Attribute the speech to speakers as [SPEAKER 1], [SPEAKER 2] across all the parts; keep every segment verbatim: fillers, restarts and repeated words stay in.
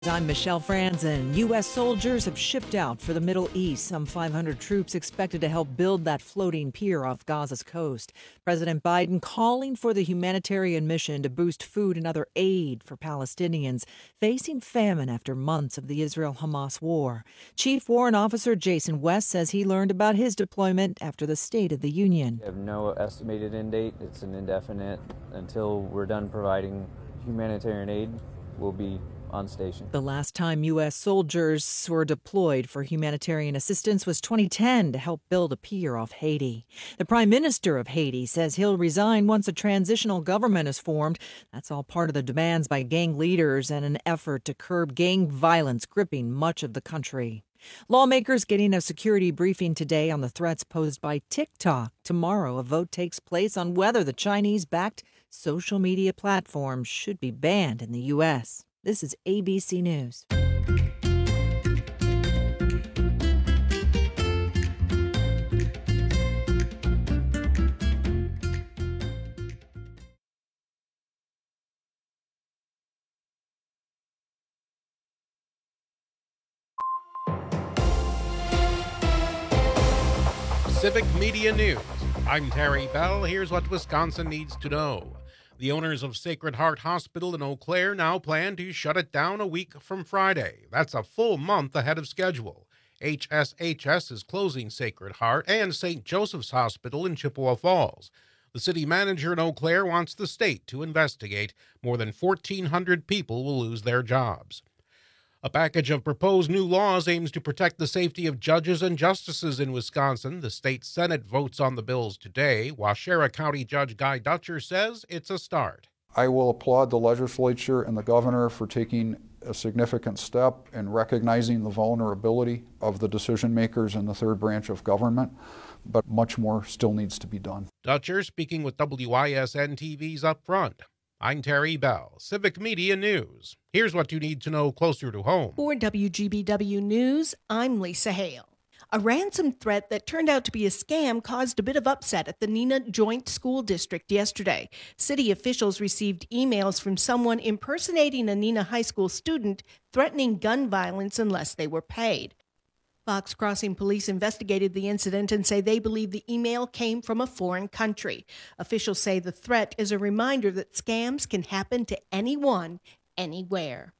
[SPEAKER 1] I'm Michelle Franzen. U S soldiers have shipped out for the Middle East. Some five hundred troops expected to help build that floating pier off Gaza's coast. President Biden calling for the humanitarian mission to boost food and other aid for Palestinians facing famine after months of the Israel-Hamas war. Chief Warrant Officer Jason West says he learned about his deployment after the State of the Union.
[SPEAKER 2] We have no estimated end date. It's an indefinite. Until we're done providing humanitarian aid, we'll be on station.
[SPEAKER 1] The last time U S soldiers were deployed for humanitarian assistance was twenty ten to help build a pier off Haiti. The Prime Minister of Haiti says he'll resign once a transitional government is formed. That's all part of the demands by gang leaders and an effort to curb gang violence gripping much of the country. Lawmakers getting a security briefing today on the threats posed by TikTok. Tomorrow, a vote takes place on whether the Chinese-backed social media platform should be banned in the U S This is A B C News.
[SPEAKER 3] Civic Media News. I'm Terry Bell. Here's what Wisconsin needs to know. The owners of Sacred Heart Hospital in Eau Claire now plan to shut it down a week from Friday. That's a full month ahead of schedule. H S H S is closing Sacred Heart and Saint Joseph's Hospital in Chippewa Falls. The city manager in Eau Claire wants the state to investigate. More than fourteen hundred people will lose their jobs. A package of proposed new laws aims to protect the safety of judges and justices in Wisconsin. The state Senate votes on the bills today. Waushara County Judge Guy Dutcher says it's a start.
[SPEAKER 4] I will applaud the legislature and the governor for taking a significant step in recognizing the vulnerability of the decision makers in the third branch of government, but much more still needs to be done.
[SPEAKER 3] Dutcher speaking with W I S N T V's Up Front. I'm Terry Bell, Civic Media News. Here's what you need to know closer to home.
[SPEAKER 5] For W G B W News, I'm Lisa Hale. A ransom threat that turned out to be a scam caused a bit of upset at the Neenah Joint School District yesterday. City officials received emails from someone impersonating a Neenah High School student threatening gun violence unless they were paid. Fox Crossing police investigated the incident and say they believe the email came from a foreign country. Officials say the threat is a reminder that scams can happen to anyone, anywhere.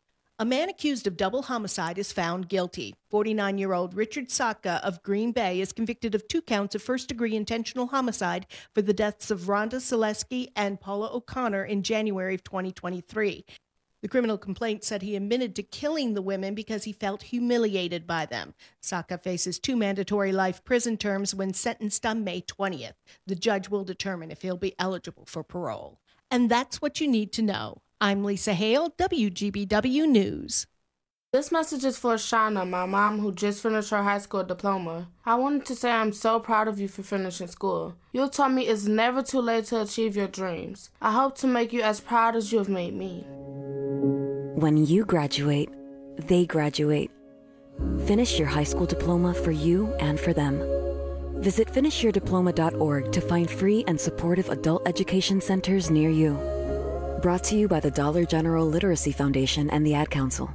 [SPEAKER 5] A man accused of double homicide is found guilty. forty-nine-year-old Richard Saka of Green Bay is convicted of two counts of first-degree intentional homicide for the deaths of Rhonda Selesky and Paula O'Connor in January of twenty twenty-three. The criminal complaint said he admitted to killing the women because he felt humiliated by them. Saka faces two mandatory life prison terms when sentenced on May twentieth. The judge will determine if he'll be eligible for parole. And that's what you need to know. I'm Lisa Hale, W G B W News.
[SPEAKER 6] This message is for Shauna, my mom, who just finished her high school diploma. I wanted to say I'm so proud of you for finishing school. You told me it's never too late to achieve your dreams. I hope to make you as proud as you have made me.
[SPEAKER 7] When you graduate, they graduate. Finish your high school diploma for you and for them. Visit finish your diploma dot org to find free and supportive adult education centers near you. Brought to you by the Dollar General Literacy Foundation and the Ad Council.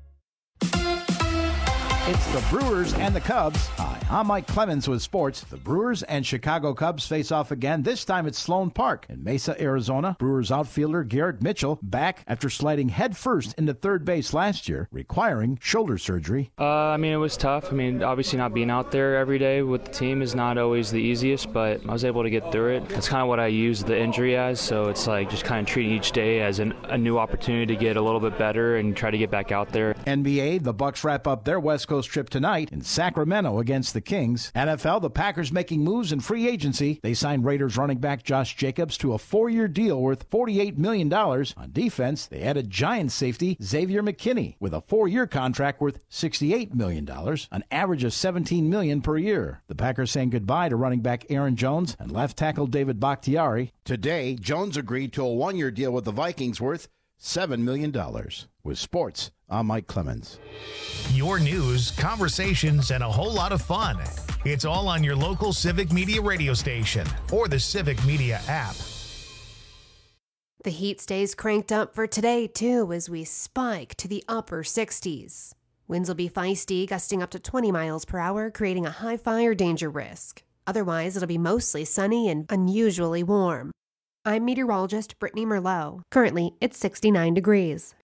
[SPEAKER 8] It's the Brewers and the Cubs. Hi, I'm Mike Clemens with sports. The Brewers and Chicago Cubs face off again. This time at Sloan Park in Mesa, Arizona. Brewers outfielder Garrett Mitchell back after sliding headfirst into third base last year, requiring shoulder surgery.
[SPEAKER 9] Uh, I mean, it was tough. I mean, obviously not being out there every day with the team is not always the easiest, but I was able to get through it. That's kind of what I use the injury as, so it's like just kind of treating each day as an, a new opportunity to get a little bit better and try to get back out there.
[SPEAKER 8] N B A, the Bucks wrap up their West Coast trip tonight in Sacramento against the Kings. N F L, the Packers making moves in free agency. They signed Raiders running back Josh Jacobs to a four-year deal worth forty-eight million dollars. On defense, they added Giants safety Xavier McKinney with a four-year contract worth sixty-eight million dollars, an average of seventeen million dollars per year. The Packers saying goodbye to running back Aaron Jones and left tackle David Bakhtiari. Today, Jones agreed to a one-year deal with the Vikings worth seven million dollars. With sports, I'm Mike Clemens.
[SPEAKER 10] Your news, conversations, and a whole lot of fun. It's all on your local Civic Media radio station or the Civic Media app.
[SPEAKER 11] The heat stays cranked up for today, too, as we spike to the upper sixties. Winds will be feisty, gusting up to twenty miles per hour, creating a high fire danger risk. Otherwise, it'll be mostly sunny and unusually warm. I'm meteorologist Brittany Merlot. Currently, it's sixty-nine degrees.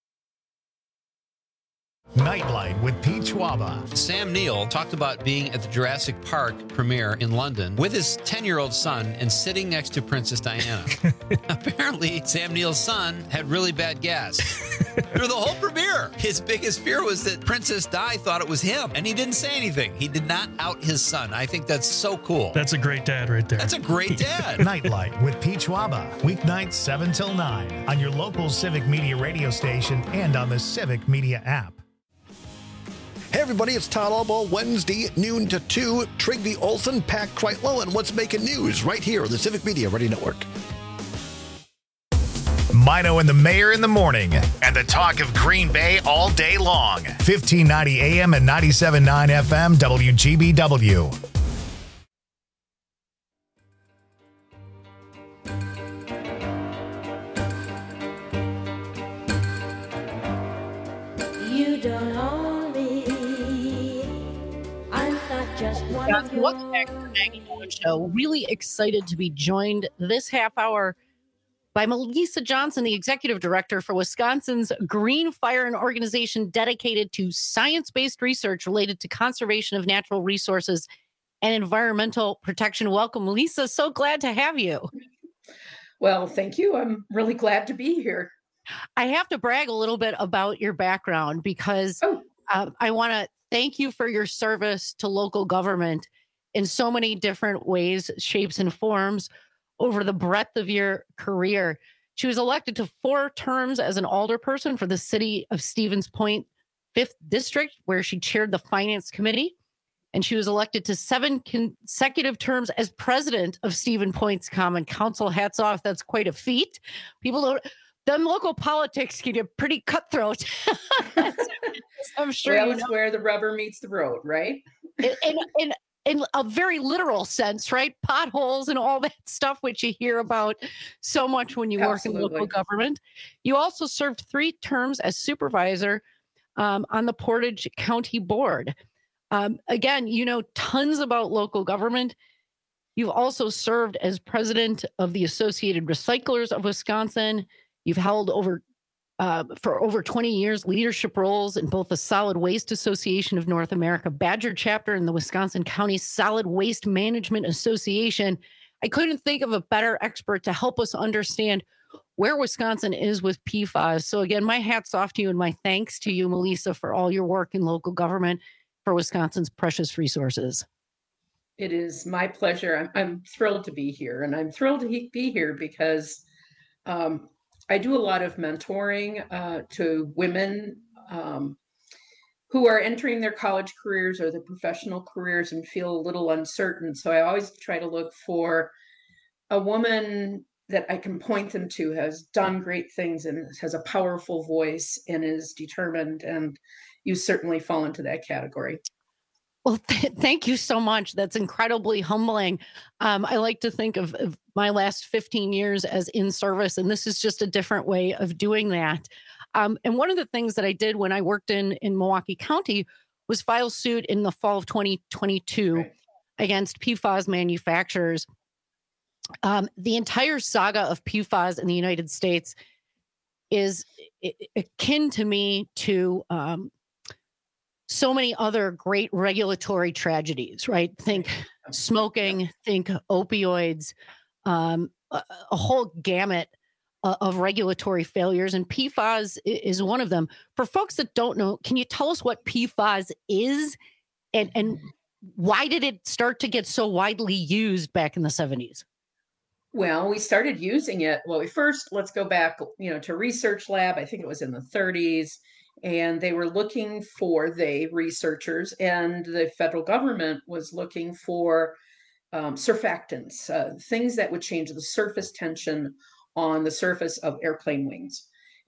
[SPEAKER 10] Nightlight with Pete Schwaba.
[SPEAKER 12] Sam Neill talked about being at the Jurassic Park premiere in London with his ten-year-old son and sitting next to Princess Diana. Apparently, Sam Neill's son had really bad gas. Through the whole premiere, his biggest fear was that Princess Di thought it was him, and he didn't say anything. He did not out his son. I think that's so cool.
[SPEAKER 13] That's a great dad right there.
[SPEAKER 12] That's a great dad.
[SPEAKER 10] Nightlight with Pete Schwaba. Weeknights seven till nine on your local Civic Media radio station and on the Civic Media app.
[SPEAKER 14] Hey everybody, it's Todd Albo, Wednesday, noon to two. Trygve Olsen, Pat Kreitlow, and what's making news right here on the Civic Media Radio Network.
[SPEAKER 10] Mino and the Mayor in the morning, and the talk of Green Bay all day long. fifteen ninety A M and ninety-seven point nine F M, W G B W.
[SPEAKER 15] You don't own me. I'm not just one of yours.
[SPEAKER 16] Welcome back to the Maggie Bowen Show. Really excited to be joined this half hour by Melissa Johnson, the executive director for Wisconsin's Green Fire, an organization dedicated to science-based research related to conservation of natural resources and environmental protection. Welcome, Lisa. So glad to have you.
[SPEAKER 17] Well, thank you. I'm really glad to be here.
[SPEAKER 16] I have to brag a little bit about your background because
[SPEAKER 17] oh.
[SPEAKER 16] uh, I want to thank you for your service to local government in so many different ways, shapes, and forms over the breadth of your career. She was elected to four terms as an alderperson for the city of Stevens Point, fifth District, where she chaired the Finance Committee. And she was elected to seven consecutive terms as president of Stevens Point's Common Council. Hats off. That's quite a feat. People don't, them local politics can get pretty cutthroat. I'm sure.
[SPEAKER 17] Well,
[SPEAKER 16] you
[SPEAKER 17] it's
[SPEAKER 16] know.
[SPEAKER 17] where the rubber meets the road, right?
[SPEAKER 16] In, in, in, in a very literal sense, right? Potholes and all that stuff, which you hear about so much when you
[SPEAKER 17] Absolutely.
[SPEAKER 16] work in local government. You also served three terms as supervisor um, on the Portage County Board. Um, again, you know tons about local government. You've also served as president of the Associated Recyclers of Wisconsin. You've held over uh, for over twenty years leadership roles in both the Solid Waste Association of North America Badger chapter and the Wisconsin County Solid Waste Management Association. I couldn't think of a better expert to help us understand where Wisconsin is with P FAS. So again, my hat's off to you and my thanks to you, Melissa, for all your work in local government for Wisconsin's precious resources.
[SPEAKER 17] It is my pleasure. I'm, I'm thrilled to be here, and I'm thrilled to he- be here because um, I do a lot of mentoring uh, to women um, who are entering their college careers or their professional careers and feel a little uncertain. So I always try to look for a woman that I can point them to, has done great things and has a powerful voice and is determined. And you certainly fall into that category.
[SPEAKER 16] Well, th- thank you so much. That's incredibly humbling. Um, I like to think of, of my last fifteen years as in service, and this is just a different way of doing that. Um, and one of the things that I did when I worked in, in Milwaukee County was file suit in the fall of twenty twenty-two right. against P FAS manufacturers. Um, the entire saga of P FAS in the United States is akin to me to um, so many other great regulatory tragedies, right? Think smoking, think opioids, um, a, a whole gamut uh, of regulatory failures. And P FAS is one of them. For folks that don't know, can you tell us what P FAS is and, and why did it start to get so widely used back in the seventies?
[SPEAKER 17] Well, we started using it. Well, we first, let's go back, you know, to research lab. I think it was in the thirties. And they were looking for, they researchers and the federal government was looking for um, surfactants, uh, things that would change the surface tension on the surface of airplane wings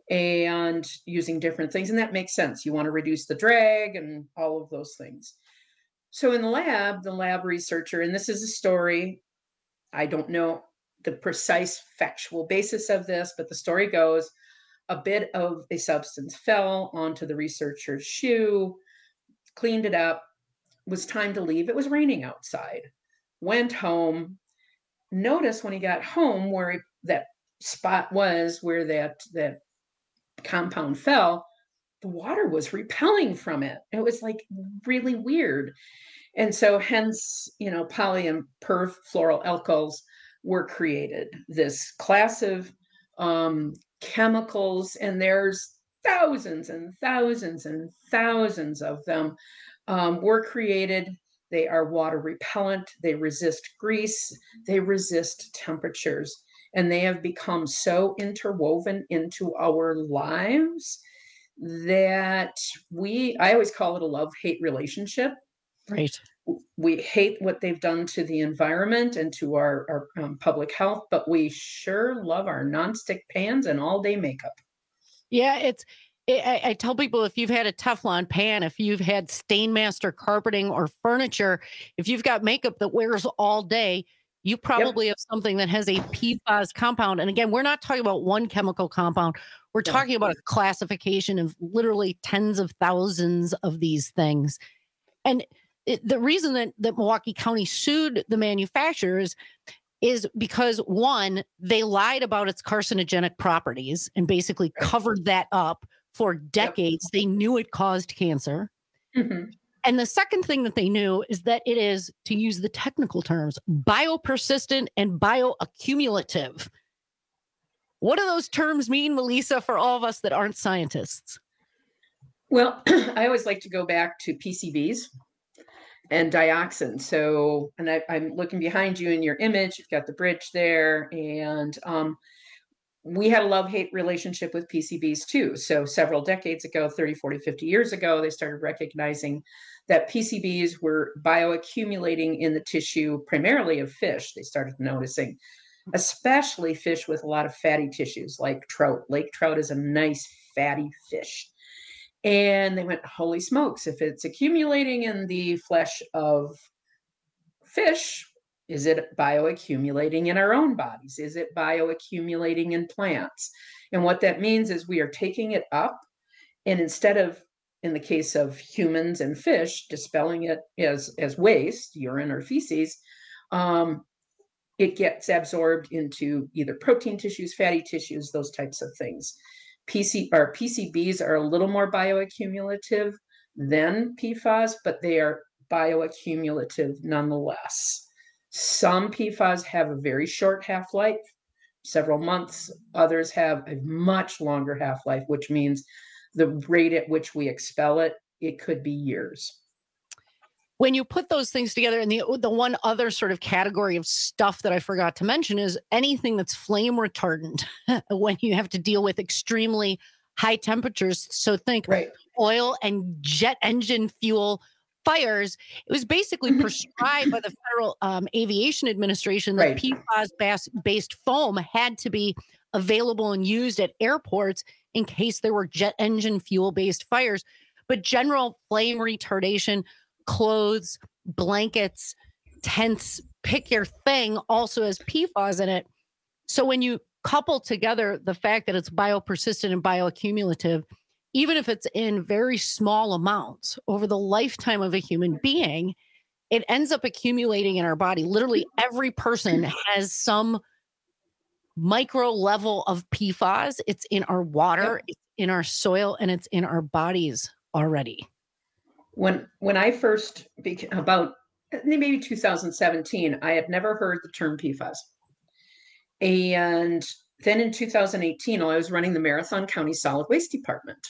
[SPEAKER 17] and using different things. And that makes sense. You want to reduce the drag and all of those things. So in the lab, the lab researcher, and this is a story, I don't know the precise factual basis of this, but the story goes a bit of a substance fell onto the researcher's shoe, cleaned it up, was time to leave. It was raining outside, went home, noticed when he got home where he, that spot was where that, that compound fell, the water was repelling from it. It was like really weird. And so hence, you know, poly and perfluoroalkyls were created, this class of um, chemicals, and there's thousands and thousands and thousands of them um, were created. They are water repellent, they resist grease, they resist temperatures, and they have become so interwoven into our lives that we, I always call it a love-hate relationship.
[SPEAKER 16] Right.
[SPEAKER 17] We hate what they've done to the environment and to our, our um, public health, but we sure love our nonstick pans and all-day makeup.
[SPEAKER 16] Yeah, it's. It, I, I tell people, if you've had a Teflon pan, if you've had Stainmaster carpeting or furniture, if you've got makeup that wears all day, you probably yep. have something that has a P FAS compound. And again, we're not talking about one chemical compound. We're yeah. talking about a classification of literally tens of thousands of these things. And it, the reason that, that Milwaukee County sued the manufacturers is because, one, they lied about its carcinogenic properties and basically covered that up for decades. Yep. They knew it caused cancer.
[SPEAKER 17] Mm-hmm.
[SPEAKER 16] And the second thing that they knew is that it is, to use the technical terms, biopersistent and bioaccumulative. What do those terms mean, Melissa, for all of us that aren't scientists?
[SPEAKER 17] Well, I always like to go back to P C Bs and dioxin. So, and I, I'm looking behind you in your image, you've got the bridge there, and um, we had a love-hate relationship with P C Bs too. So several decades ago, thirty, forty, fifty years ago, they started recognizing that P C Bs were bioaccumulating in the tissue, primarily of fish. They started noticing, especially fish with a lot of fatty tissues like trout. Lake trout is a nice fatty fish. And they went, holy smokes, if it's accumulating in the flesh of fish, is it bioaccumulating in our own bodies? Is it bioaccumulating in plants? And what that means is we are taking it up, and instead of, in the case of humans and fish, dispelling it as, as waste, urine or feces, um, it gets absorbed into either protein tissues, fatty tissues, those types of things. P C or P C Bs are a little more bioaccumulative than P FAS, but they are bioaccumulative nonetheless. Some P FAS have a very short half-life, several months. Others have a much longer half-life, which means the rate at which we expel it, it could be years.
[SPEAKER 16] When you put those things together, and the the one other sort of category of stuff that I forgot to mention is anything that's flame retardant when you have to deal with extremely high temperatures. So think
[SPEAKER 17] right.
[SPEAKER 16] oil and jet engine fuel fires. It was basically prescribed by the Federal um, Aviation Administration that right. P FAS-based foam had to be available and used at airports in case there were jet engine fuel-based fires. But general flame retardation, clothes, blankets, tents, pick your thing, also has P FAS in it. So when you couple together the fact that it's biopersistent and bioaccumulative, even if it's in very small amounts over the lifetime of a human being, it ends up accumulating in our body. Literally every person has some micro level of P FAS. It's in our water, yep. it's in our soil, and it's in our bodies already.
[SPEAKER 17] When when I first became, about maybe two thousand seventeen, I had never heard the term P FAS. And then in two thousand eighteen, I was running the Marathon County Solid Waste Department.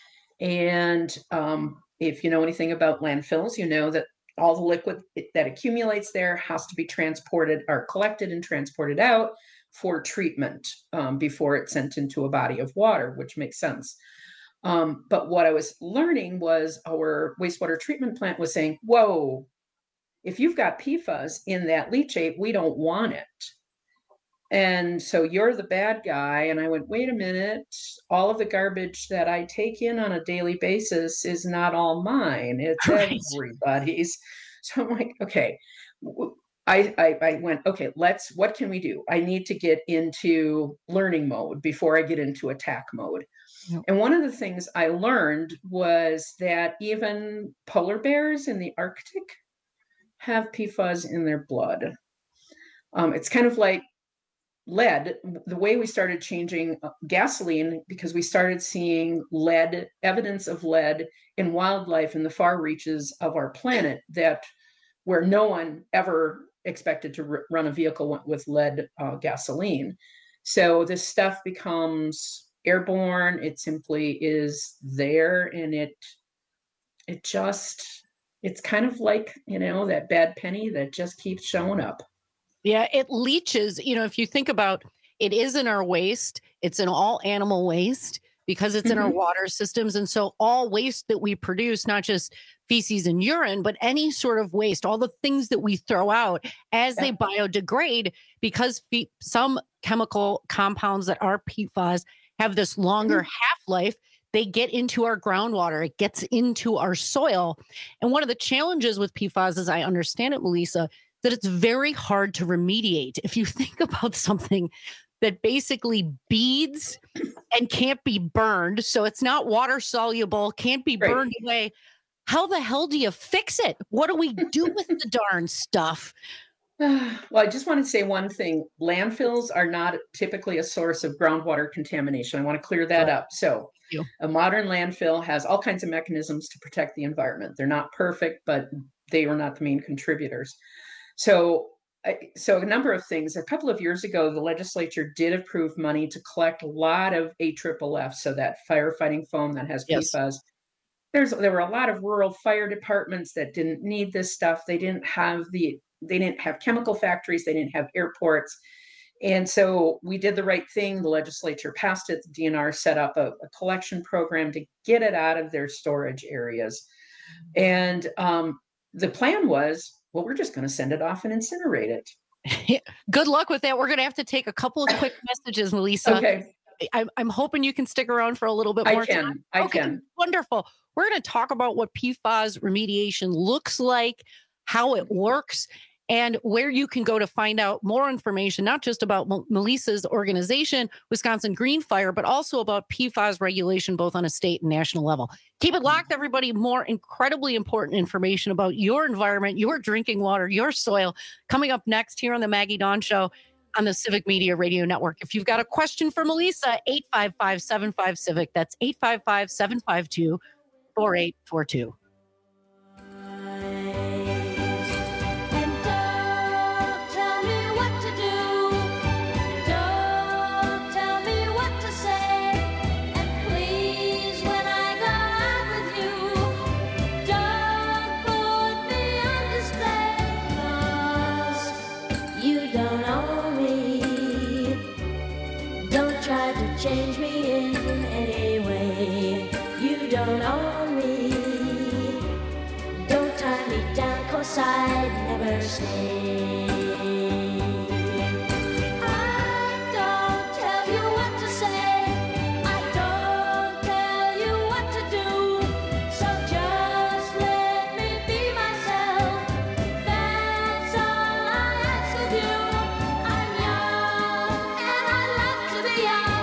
[SPEAKER 17] And um, if you know anything about landfills, you know that all the liquid that accumulates there has to be transported or collected and transported out for treatment um, before it's sent into a body of water, which makes sense. Um, but what I was learning was our wastewater treatment plant was saying, whoa, if you've got P FAS in that leachate, we don't want it. And so you're the bad guy. And I went, wait a minute, all of the garbage that I take in on a daily basis is not all mine. It's right. everybody's. So I'm like, okay, I, I, I went, okay, let's, what can we do? I need to get into learning mode before I get into attack mode. Yep. And one of the things I learned was that even polar bears in the Arctic have P FAS in their blood. Um, it's kind of like lead, the way we started changing gasoline, because we started seeing lead, evidence of lead in wildlife in the far reaches of our planet, that where no one ever expected to r- run a vehicle with lead uh, gasoline. So this stuff becomes airborne. It simply is there, and it it just, it's kind of like, you know, that bad penny that just keeps showing up.
[SPEAKER 16] Yeah, it leaches. You know, if you think about it, is in our waste. It's in all animal waste because it's mm-hmm. in our water systems. And so all waste that we produce, not just feces and urine, but any sort of waste, all the things that we throw out as yeah. they biodegrade, because fe- some chemical compounds that are P FAS have this longer mm-hmm. half-life, they get into our groundwater. It gets into our soil. And one of the challenges with P FAS, as I understand it, Melissa, that it's very hard to remediate. If you think about something that basically beads and can't be burned, so it's not water soluble, can't be burned right. away, how the hell do you fix it? What do we do with the darn stuff?
[SPEAKER 17] Well, I just want to say one thing. Landfills are not typically a source of groundwater contamination. I want to clear that up. So a modern landfill has all kinds of mechanisms to protect the environment. They're not perfect, but they are not the main contributors. So, so a number of things. A couple of years ago, the legislature did approve money to collect a lot of A F F F, so that firefighting foam that has yes. P FAS. There's, there were a lot of rural fire departments that didn't need this stuff. They didn't have the, they didn't have chemical factories. They didn't have airports. And so we did the right thing. The legislature passed it. The D N R set up a, a collection program to get it out of their storage areas. And um, the plan was, well, we're just going to send it off and incinerate it.
[SPEAKER 16] Good luck with that. We're going to have to take a couple of quick messages, Melissa.
[SPEAKER 17] Okay.
[SPEAKER 16] I'm, I'm hoping you can stick around for a little bit more
[SPEAKER 17] I can.
[SPEAKER 16] time.
[SPEAKER 17] I
[SPEAKER 16] okay,
[SPEAKER 17] can.
[SPEAKER 16] Wonderful. We're going to talk about what P FAS remediation looks like, how it works, and where you can go to find out more information, not just about M- Melissa's organization, Wisconsin Green Fire, but also about P FAS regulation, both on a state and national level. Keep it locked, everybody. More incredibly important information about your environment, your drinking water, your soil, coming up next here on the Maggie Dawn Show on the Civic Media Radio Network. If you've got a question for Melissa, eight five five, seven five, CIVIC. That's eight five five, seven five two, four eight four two.
[SPEAKER 15] Change me in any way. You don't own me. Don't tie me down, 'cause I'd never stay. I don't tell you what to say. I don't tell you what to do. So just let me be myself. That's all I ask of you. I'm young and I love to be young.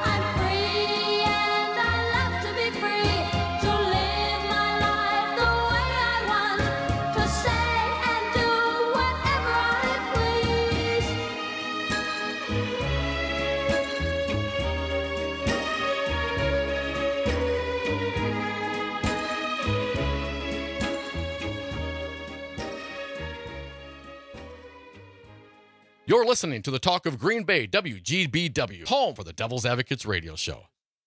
[SPEAKER 13] You're listening to the Talk of Green Bay, W G B W, home for the Devil's Advocates radio show.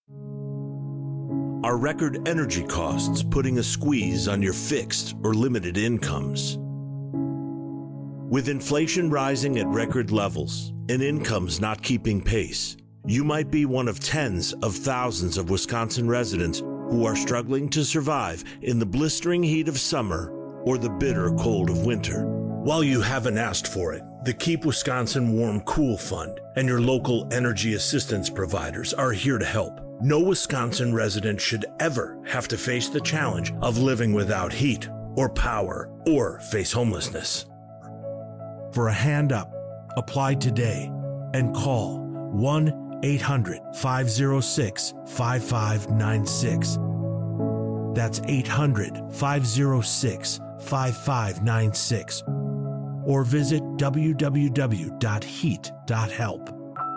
[SPEAKER 18] Are record energy costs putting a squeeze on your fixed or limited incomes? With inflation rising at record levels and incomes not keeping pace, you might be one of tens of thousands of Wisconsin residents who are struggling to survive in the blistering heat of summer or the bitter cold of winter. While you haven't asked for it, the Keep Wisconsin Warm Cool Fund and your local energy assistance providers are here to help. No Wisconsin resident should ever have to face the challenge of living without heat or power or face homelessness. for a hand up. Apply today and call one eight hundred five oh six five five nine six. That's eight hundred five oh six five five nine six. Or visit w w w dot heat dot help.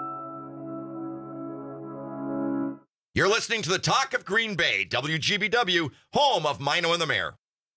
[SPEAKER 19] You're listening to the Talk of Green Bay, W G B W, home of Mino and the Mayor.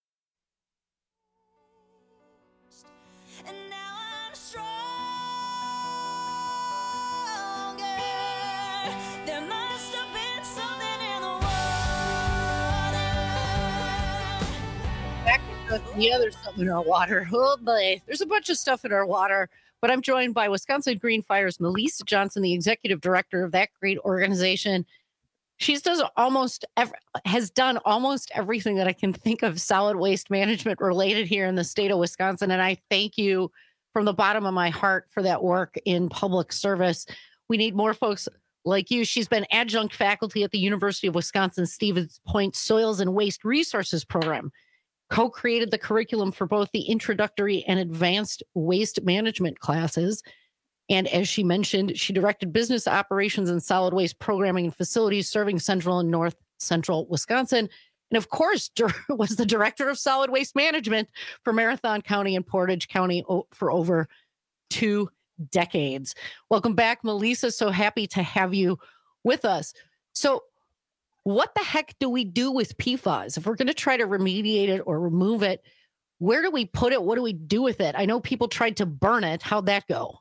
[SPEAKER 16] Yeah, there's something in our water. Oh boy, there's a bunch of stuff in our water. But I'm joined by Wisconsin Green Fire's Melissa Johnson, the executive director of that great organization. She's does almost ev- has done almost everything that I can think of solid waste management related here in the state of Wisconsin. And I thank you from the bottom of my heart for that work in public service. We need more folks like you. She's been adjunct faculty at the University of Wisconsin Stevens Point Soils and Waste Resources Program, co-created the curriculum for both the introductory and advanced waste management classes. And as she mentioned, she directed business operations and solid waste programming and facilities serving central and north central Wisconsin. And of course, was the director of solid waste management for Marathon County and Portage County for over two decades. Welcome back, Melissa. So happy to have you with us. So what the heck do we do with P FAS? If we're going to try to remediate it or remove it, where do we put it? What do we do with it? I know people tried to burn it. How'd that go?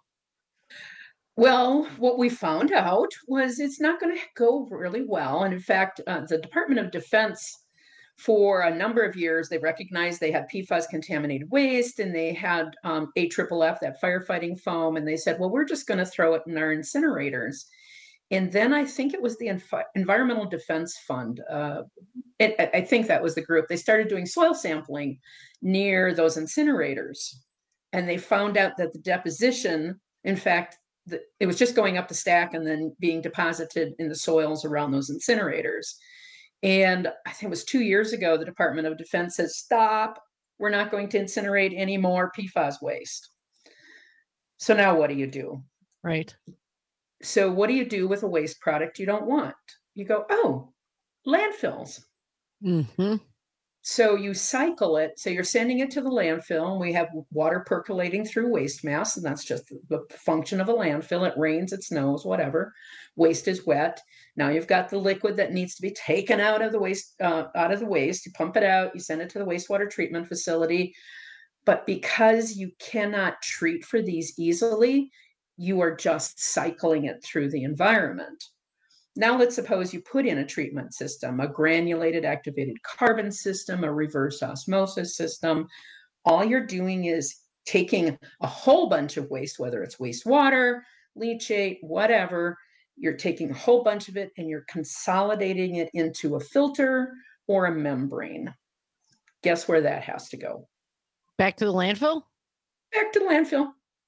[SPEAKER 17] Well, what we found out was it's not going to go really well. And in fact, uh, the Department of Defense, for a number of years, they recognized they had P FAS contaminated waste, and they had um, A F F F, that firefighting foam, and they said, well, we're just going to throw it in our incinerators. And then I think it was the Envi- Environmental Defense Fund. Uh, it, I think that was the group. They started doing soil sampling near those incinerators. And they found out that the deposition, in fact, the, it was just going up the stack and then being deposited in the soils around those incinerators. And I think it was two years ago, the Department of Defense says, stop, we're not going to incinerate any more P FAS waste. So now what do you do?
[SPEAKER 16] Right.
[SPEAKER 17] So what do you do with a waste product you don't want? You go, oh, landfills.
[SPEAKER 16] Mm-hmm.
[SPEAKER 17] So you cycle it. So you're sending it to the landfill, and we have water percolating through waste mass, and that's just the function of a landfill. It rains, it snows, whatever. Waste is wet. Now you've got the liquid that needs to be taken out of the waste. Uh, out of the waste, you pump it out. You send it to the wastewater treatment facility. But because you cannot treat for these easily, you are just cycling it through the environment. Now let's suppose you put in a treatment system, a granulated activated carbon system, a reverse osmosis system. All you're doing is taking a whole bunch of waste, whether it's wastewater, leachate, whatever, you're taking a whole bunch of it and you're consolidating it into a filter or a membrane. Guess where that has to go?
[SPEAKER 16] Back to the landfill?
[SPEAKER 17] Back to the landfill.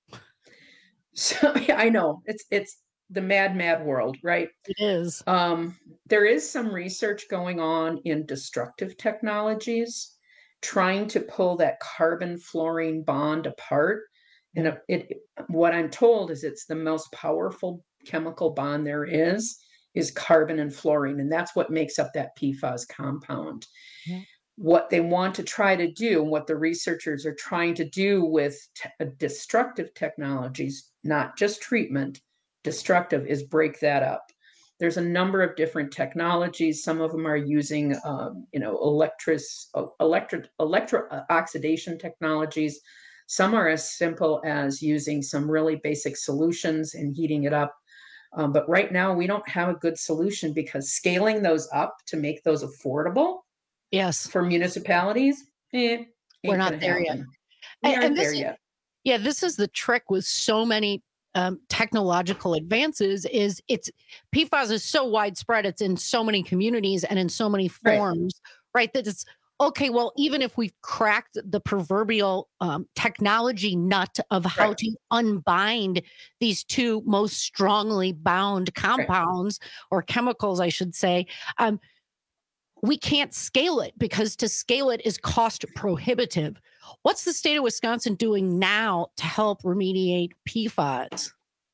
[SPEAKER 17] So yeah, I know it's it's the mad, mad world, right?
[SPEAKER 16] It is.
[SPEAKER 17] Um, there is some research going on in destructive technologies, trying to pull that carbon fluorine bond apart. And it, it, what I'm told is it's the most powerful chemical bond there is, is carbon and fluorine. And that's what makes up that P FAS compound. Yeah. What they want to try to do, and what the researchers are trying to do with te- destructive technologies, not just treatment, destructive, is break that up. There's a number of different technologies. Some of them are using, um, you know, electric, electric, electro oxidation technologies. Some are as simple as using some really basic solutions and heating it up. Um, but right now, we don't have a good solution, because scaling those up to make those affordable,
[SPEAKER 16] yes,
[SPEAKER 17] for municipalities, eh,
[SPEAKER 16] we're not there
[SPEAKER 17] happen.
[SPEAKER 16] yet.
[SPEAKER 17] We
[SPEAKER 16] and,
[SPEAKER 17] aren't
[SPEAKER 16] and this
[SPEAKER 17] there
[SPEAKER 16] is,
[SPEAKER 17] yet.
[SPEAKER 16] Yeah, this is the trick with so many um, technological advances. Is it's P FAS is so widespread; it's in so many communities and in so many forms, right? right that it's okay. Well, even if we've cracked the proverbial um, technology nut of how right. to unbind these two most strongly bound compounds right. or chemicals, I should say. Um, we can't scale it because to scale it is cost prohibitive. What's the state of Wisconsin doing now to help remediate P FAS?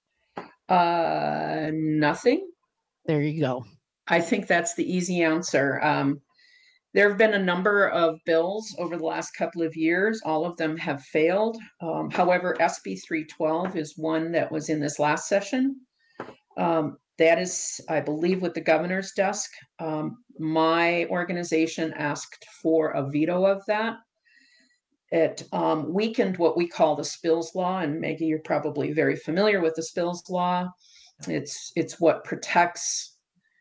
[SPEAKER 17] Uh, nothing.
[SPEAKER 16] There you go.
[SPEAKER 17] I think that's the easy answer. Um, there have been a number of bills over the last couple of years. All of them have failed. Um, however, S B three twelve is one that was in this last session. Um, that is, I believe, with the governor's desk. Um, my organization asked for a veto of that. It um, weakened what we call the spills law, and Maggie, you're probably very familiar with the spills law. It's it's what protects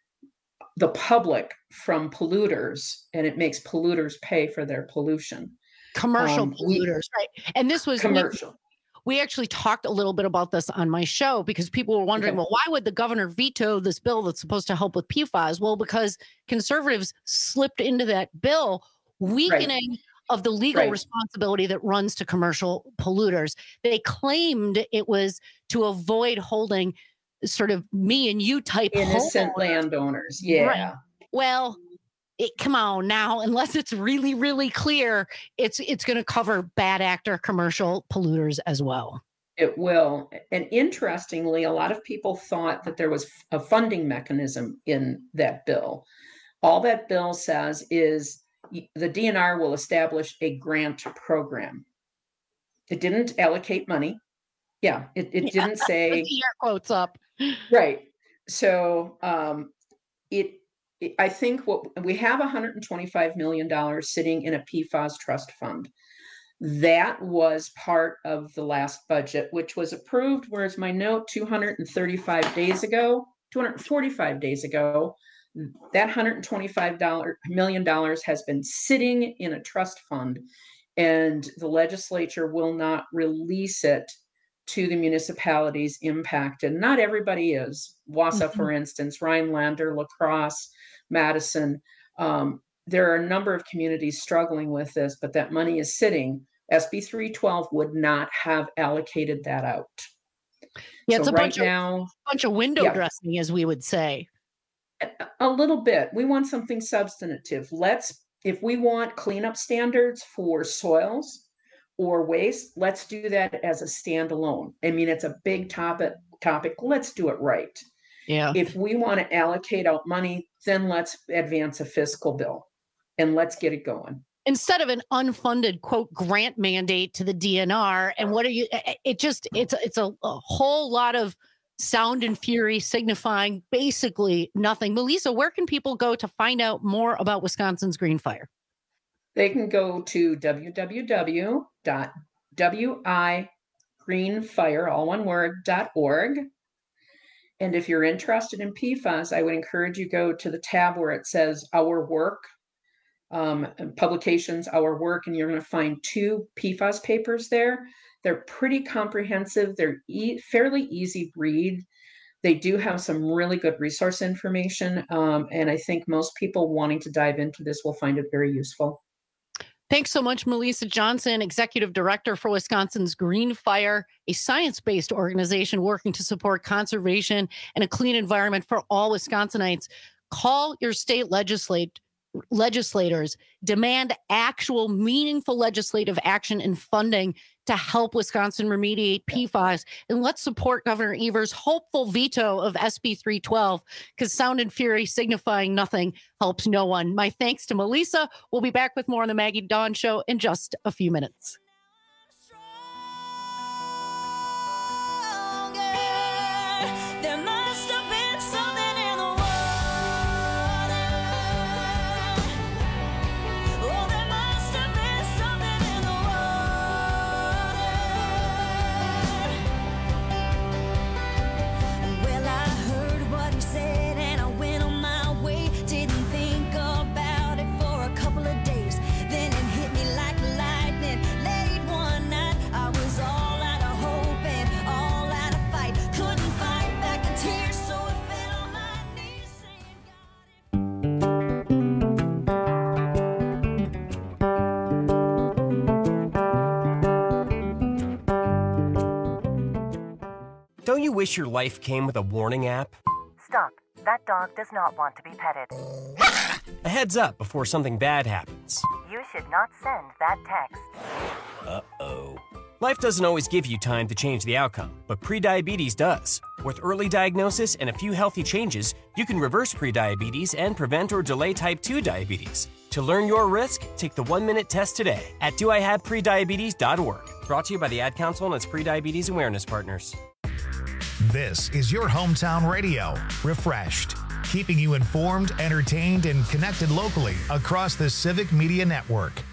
[SPEAKER 17] the public from polluters, and it makes polluters pay for their pollution.
[SPEAKER 16] Commercial
[SPEAKER 17] Um,
[SPEAKER 16] polluters,
[SPEAKER 17] we-
[SPEAKER 16] right? And this was
[SPEAKER 17] Commercial.
[SPEAKER 16] We, we actually talked a little bit about this on my show because people were wondering,
[SPEAKER 17] Okay.
[SPEAKER 16] well, why would the governor veto this bill that's supposed to help with P FAS? Well, because conservatives slipped into that bill, weakening of the legal
[SPEAKER 17] Right.
[SPEAKER 16] responsibility that runs to commercial polluters. They claimed it was to avoid holding sort of me and you type
[SPEAKER 17] Innocent
[SPEAKER 16] homeowners.
[SPEAKER 17] landowners. Yeah.
[SPEAKER 16] Right. Well, it, come on now, unless it's really, really clear, it's it's going to cover bad actor commercial polluters as well.
[SPEAKER 17] It will. And interestingly, a lot of people thought that there was a funding mechanism in that bill. All that bill says is y- the D N R will establish a grant program. It didn't allocate money. Yeah, it, it didn't say.
[SPEAKER 16] Put the air quotes up.
[SPEAKER 17] Right. So um, it, it, I think what we have one hundred twenty-five million dollars sitting in a P FAS trust fund. That was part of the last budget, which was approved. Where's my note? two hundred thirty-five days ago, two hundred forty-five days ago. That one hundred twenty-five million dollars has been sitting in a trust fund, and the legislature will not release it to the municipalities impacted. Not everybody is. Wausau,
[SPEAKER 16] Mhm.
[SPEAKER 17] for instance, Rhinelander, La Crosse, Madison. Um, there are a number of communities struggling with this, but that money is sitting. S B three twelve would not have allocated that out.
[SPEAKER 16] Yeah,
[SPEAKER 17] So
[SPEAKER 16] it's a
[SPEAKER 17] right
[SPEAKER 16] bunch of
[SPEAKER 17] now,
[SPEAKER 16] bunch of window
[SPEAKER 17] yeah.
[SPEAKER 16] dressing, as we would say.
[SPEAKER 17] A little bit. We want something substantive. Let's, if we want cleanup standards for soils or waste, let's do that as a standalone. I mean, it's a big topic. Topic. Let's do it right.
[SPEAKER 16] Yeah.
[SPEAKER 17] If we want to allocate out money, then let's advance a fiscal bill and let's get it going.
[SPEAKER 16] Instead of an unfunded quote grant mandate to the D N R, and what are you? It just it's it's a, a whole lot of sound and fury signifying basically nothing. Melissa, where can people go to find out more about Wisconsin's Green Fire?
[SPEAKER 17] They can go to w w w dot wi green fire, all one word, dot org. And if you're interested in P FAS, I would encourage you go to the tab where it says Our Work, um, and Publications, Our Work, and you're going to find two P FAS papers there. They're pretty comprehensive. They're e- fairly easy read. They do have some really good resource information, um, and I think most people wanting to dive into this will find it very useful.
[SPEAKER 16] Thanks so much, Melissa Johnson, Executive Director for Wisconsin's Green Fire, a science-based organization working to support conservation and a clean environment for all Wisconsinites. Call your state legislate, legislators, demand actual meaningful legislative action and funding to help Wisconsin remediate P FAS. And let's support Governor Evers' hopeful veto of S B three twelve, because sound and fury signifying nothing helps no one. My thanks to Melissa. We'll be back with more on the Maggie Dawn Show in just a few minutes.
[SPEAKER 15] There must have been something in the water. Oh, there must have been something in the water. Well, I heard what he said and I went on my way. Didn't think about it for a couple of days. Then it hit me like lightning. Late one night, I was all out of hope and all out of fight. Couldn't fight back the tears, so I fell on my knees.
[SPEAKER 20] Don't you wish your life came with a warning app?
[SPEAKER 21] Stop.
[SPEAKER 20] That dog does not want to be petted.
[SPEAKER 21] A heads up before something bad happens.
[SPEAKER 20] You should not send that text.
[SPEAKER 21] Uh-oh. Life doesn't always give you time to change the outcome, but prediabetes does. With early diagnosis and a few healthy changes, you can reverse prediabetes and prevent or delay type two diabetes. To learn your risk, take the one-minute test today at do I have prediabetes dot org. Brought to you by the Ad Council and its Prediabetes Awareness Partners.
[SPEAKER 10] This is your hometown radio, refreshed, keeping you informed, entertained, and connected locally across the Civic Media Network.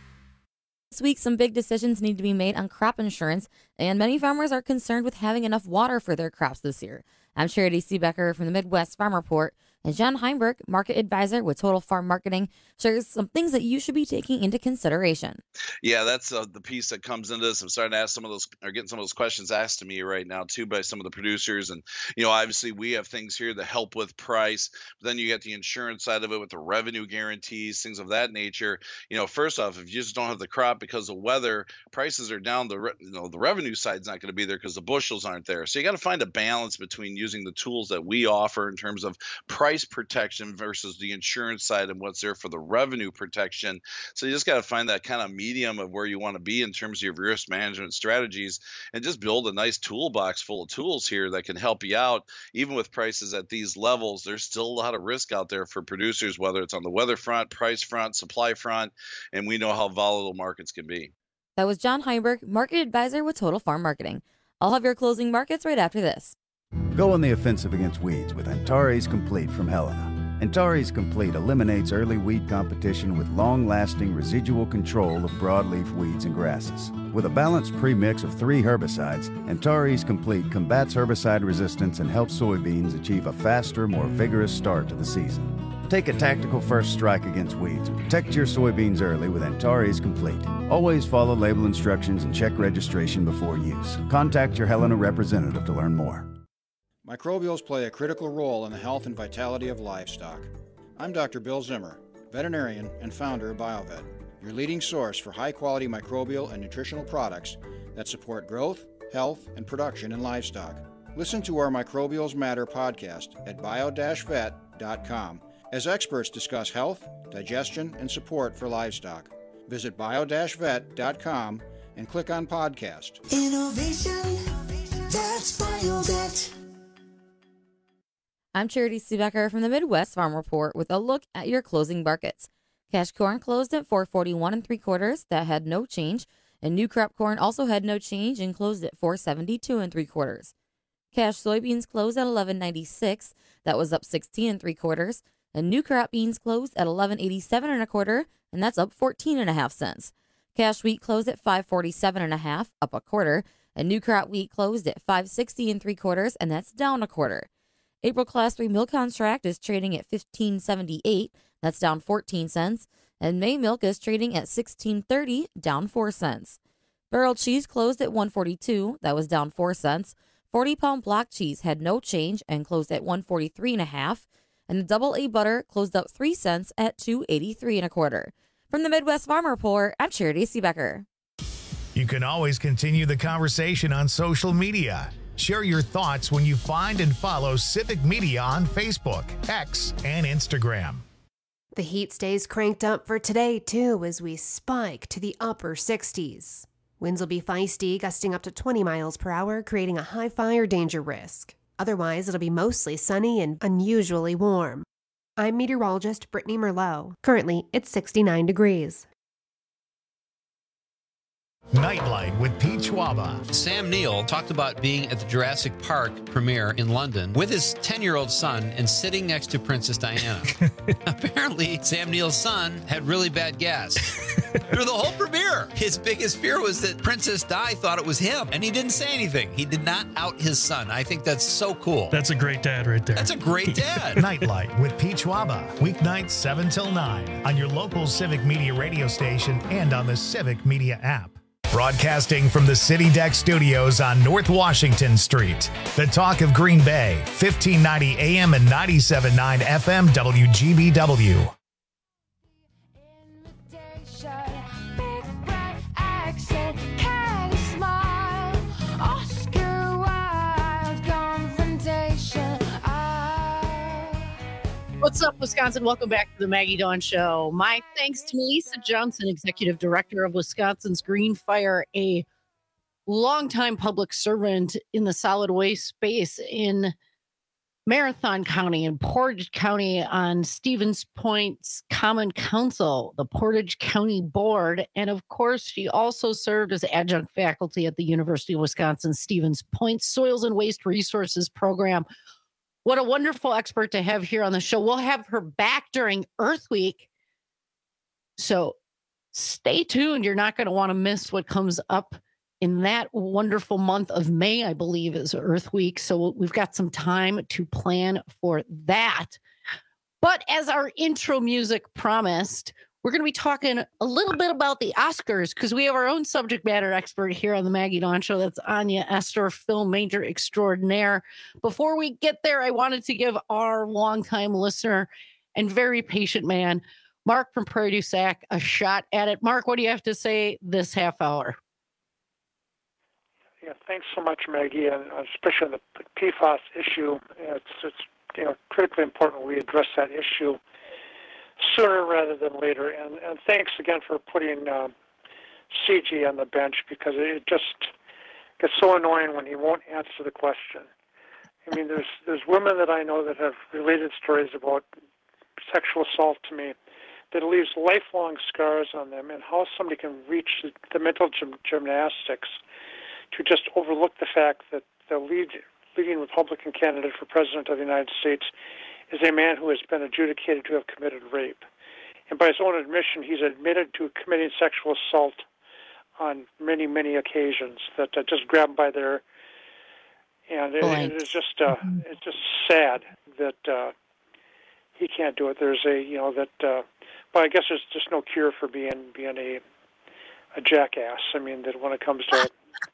[SPEAKER 22] This week, some big decisions need to be made on crop insurance, and many farmers are concerned with having enough water for their crops this year. I'm Charity Seebecker from the Midwest Farm Report, and John Heimberg, market advisor with Total Farm Marketing, shares some things that you should be taking into consideration.
[SPEAKER 23] Yeah, that's uh, the piece that comes into this. I'm starting to ask some of those, or getting some of those questions asked to me right now too by some of the producers. And you know, obviously we have things here that help with price, but then you get the insurance side of it with the revenue guarantees, things of that nature. You know, first off, if you just don't have the crop because of weather, prices are down. The re- you know the revenue side's not going to be there because the bushels aren't there. So you got to find a balance between using the tools that we offer in terms of price protection versus the insurance side and what's there for the revenue protection. So you just got to find that kind of medium of where you want to be in terms of your risk management strategies and just build a nice toolbox full of tools here that can help you out. Even with prices at these levels, there's still a lot of risk out there for producers, whether it's on the weather front, price front, supply front, and we know how volatile markets can be.
[SPEAKER 22] That was John Heimberg, market advisor with Total Farm Marketing. I'll have your closing markets right after this.
[SPEAKER 24] Go on the offensive against weeds with Antares Complete from Helena. Antares Complete eliminates early weed competition with long-lasting residual control of broadleaf weeds and grasses. With a balanced premix of three herbicides, Antares Complete combats herbicide resistance and helps soybeans achieve a faster, more vigorous start to the season. Take a tactical first strike against weeds and protect your soybeans early with Antares Complete. Always follow label instructions and check registration before use. Contact your Helena representative to learn more.
[SPEAKER 25] Microbials play a critical role in the health and vitality of livestock. I'm Doctor Bill Zimmer, veterinarian and founder of BioVet, your leading source for high-quality microbial and nutritional products that support growth, health, and production in livestock. Listen to our Microbials Matter podcast at bio dash vet dot com as experts discuss health, digestion, and support for livestock. Visit bio dash vet dot com and click on podcast.
[SPEAKER 15] Innovation, that's BioVet.
[SPEAKER 22] I'm Charity Seebecker from the Midwest Farm Report with a look at your closing markets. Cash corn closed at four forty-one and three quarters. That had no change. And new crop corn also had no change and closed at four seventy-two and three quarters. Cash soybeans closed at eleven ninety-six. That was up sixteen and three quarters. And new crop beans closed at eleven eighty-seven and a quarter, and that's up fourteen and a half cents. Cash wheat closed at five forty-seven and a half, up a quarter. And new crop wheat closed at five sixty and three quarters, and that's down a quarter. April Class three milk contract is trading at fifteen seventy-eight, that's down fourteen cents, and May milk is trading at sixteen thirty, down four cents. Barrel cheese closed at one forty-two, that was down four cents. forty pound block cheese had no change and closed at one forty-three and a half, and the double A butter closed up three cents at two eighty-three and a quarter. From the Midwest Farm Report, I'm Charity Seebecker.
[SPEAKER 10] You can always continue the conversation on social media. Share your thoughts when you find and follow Civic Media on Facebook, X, and Instagram.
[SPEAKER 11] The heat stays cranked up for today, too, as we spike to the upper sixties. Winds will be feisty, gusting up to twenty miles per hour, creating a high fire danger risk. Otherwise, it'll be mostly sunny and unusually warm. I'm meteorologist Brittany Merlot. Currently, it's sixty-nine degrees.
[SPEAKER 10] Nightlight with Pete Schwaba.
[SPEAKER 12] Sam Neill talked about being at the Jurassic Park premiere in London with his ten-year-old son and sitting next to Princess Diana. Apparently, Sam Neill's son had really bad gas. Through the whole premiere, his biggest fear was that Princess Di thought it was him, and he didn't say anything. He did not out his son. I think that's so cool.
[SPEAKER 26] That's a great dad right there.
[SPEAKER 12] That's a great dad.
[SPEAKER 10] Nightlight with Pete Schwaba. Weeknights seven till nine on your local Civic Media radio station and on the Civic Media app. Broadcasting from the City Deck Studios on North Washington Street. The Talk of Green Bay, fifteen ninety A M and ninety-seven point nine F M W G B W.
[SPEAKER 16] What's up, Wisconsin? Welcome back to the Maggie Dawn Show. My thanks to Melissa Johnson, Executive Director of Wisconsin's Green Fire, a longtime public servant in the solid waste space in Marathon County and Portage County on Stevens Point's Common Council, the Portage County Board. And of course, she also served as adjunct faculty at the University of Wisconsin Stevens Point Soils and Waste Resources Program. What a wonderful expert to have here on the show. We'll have her back during Earth Week. So stay tuned. You're not going to want to miss what comes up in that wonderful month of May, I believe, is Earth Week. So we've got some time to plan for that. But as our intro music promised, we're going to be talking a little bit about the Oscars because we have our own subject matter expert here on the Maggie Dawn Show. That's Anya Estor, film major extraordinaire. Before we get there, I wanted to give our longtime listener and very patient man, Mark from Prairie du Sac, a shot at it. Mark, what do you have to say this half hour?
[SPEAKER 1] Yeah, thanks so much, Maggie, and especially on the P FAS issue. It's, it's you know critically important we address that issue sooner rather than later. And, and thanks again for putting um, C G on the bench because it just gets so annoying when he won't answer the question. I mean, there's there's women that I know that have related stories about sexual assault to me that leaves lifelong scars on them, and how somebody can reach the, the mental gym, gymnastics to just overlook the fact that the lead, leading Republican candidate for president of the United States is a man who has been adjudicated to have committed rape. And by his own admission, he's admitted to committing sexual assault on many, many occasions that uh, just grab him by their... And it, it is just, uh, mm-hmm. it's just sad that uh, he can't do it. There's a, you know, that... Uh, but I guess there's just no cure for being being a a jackass. I mean, that when it comes to...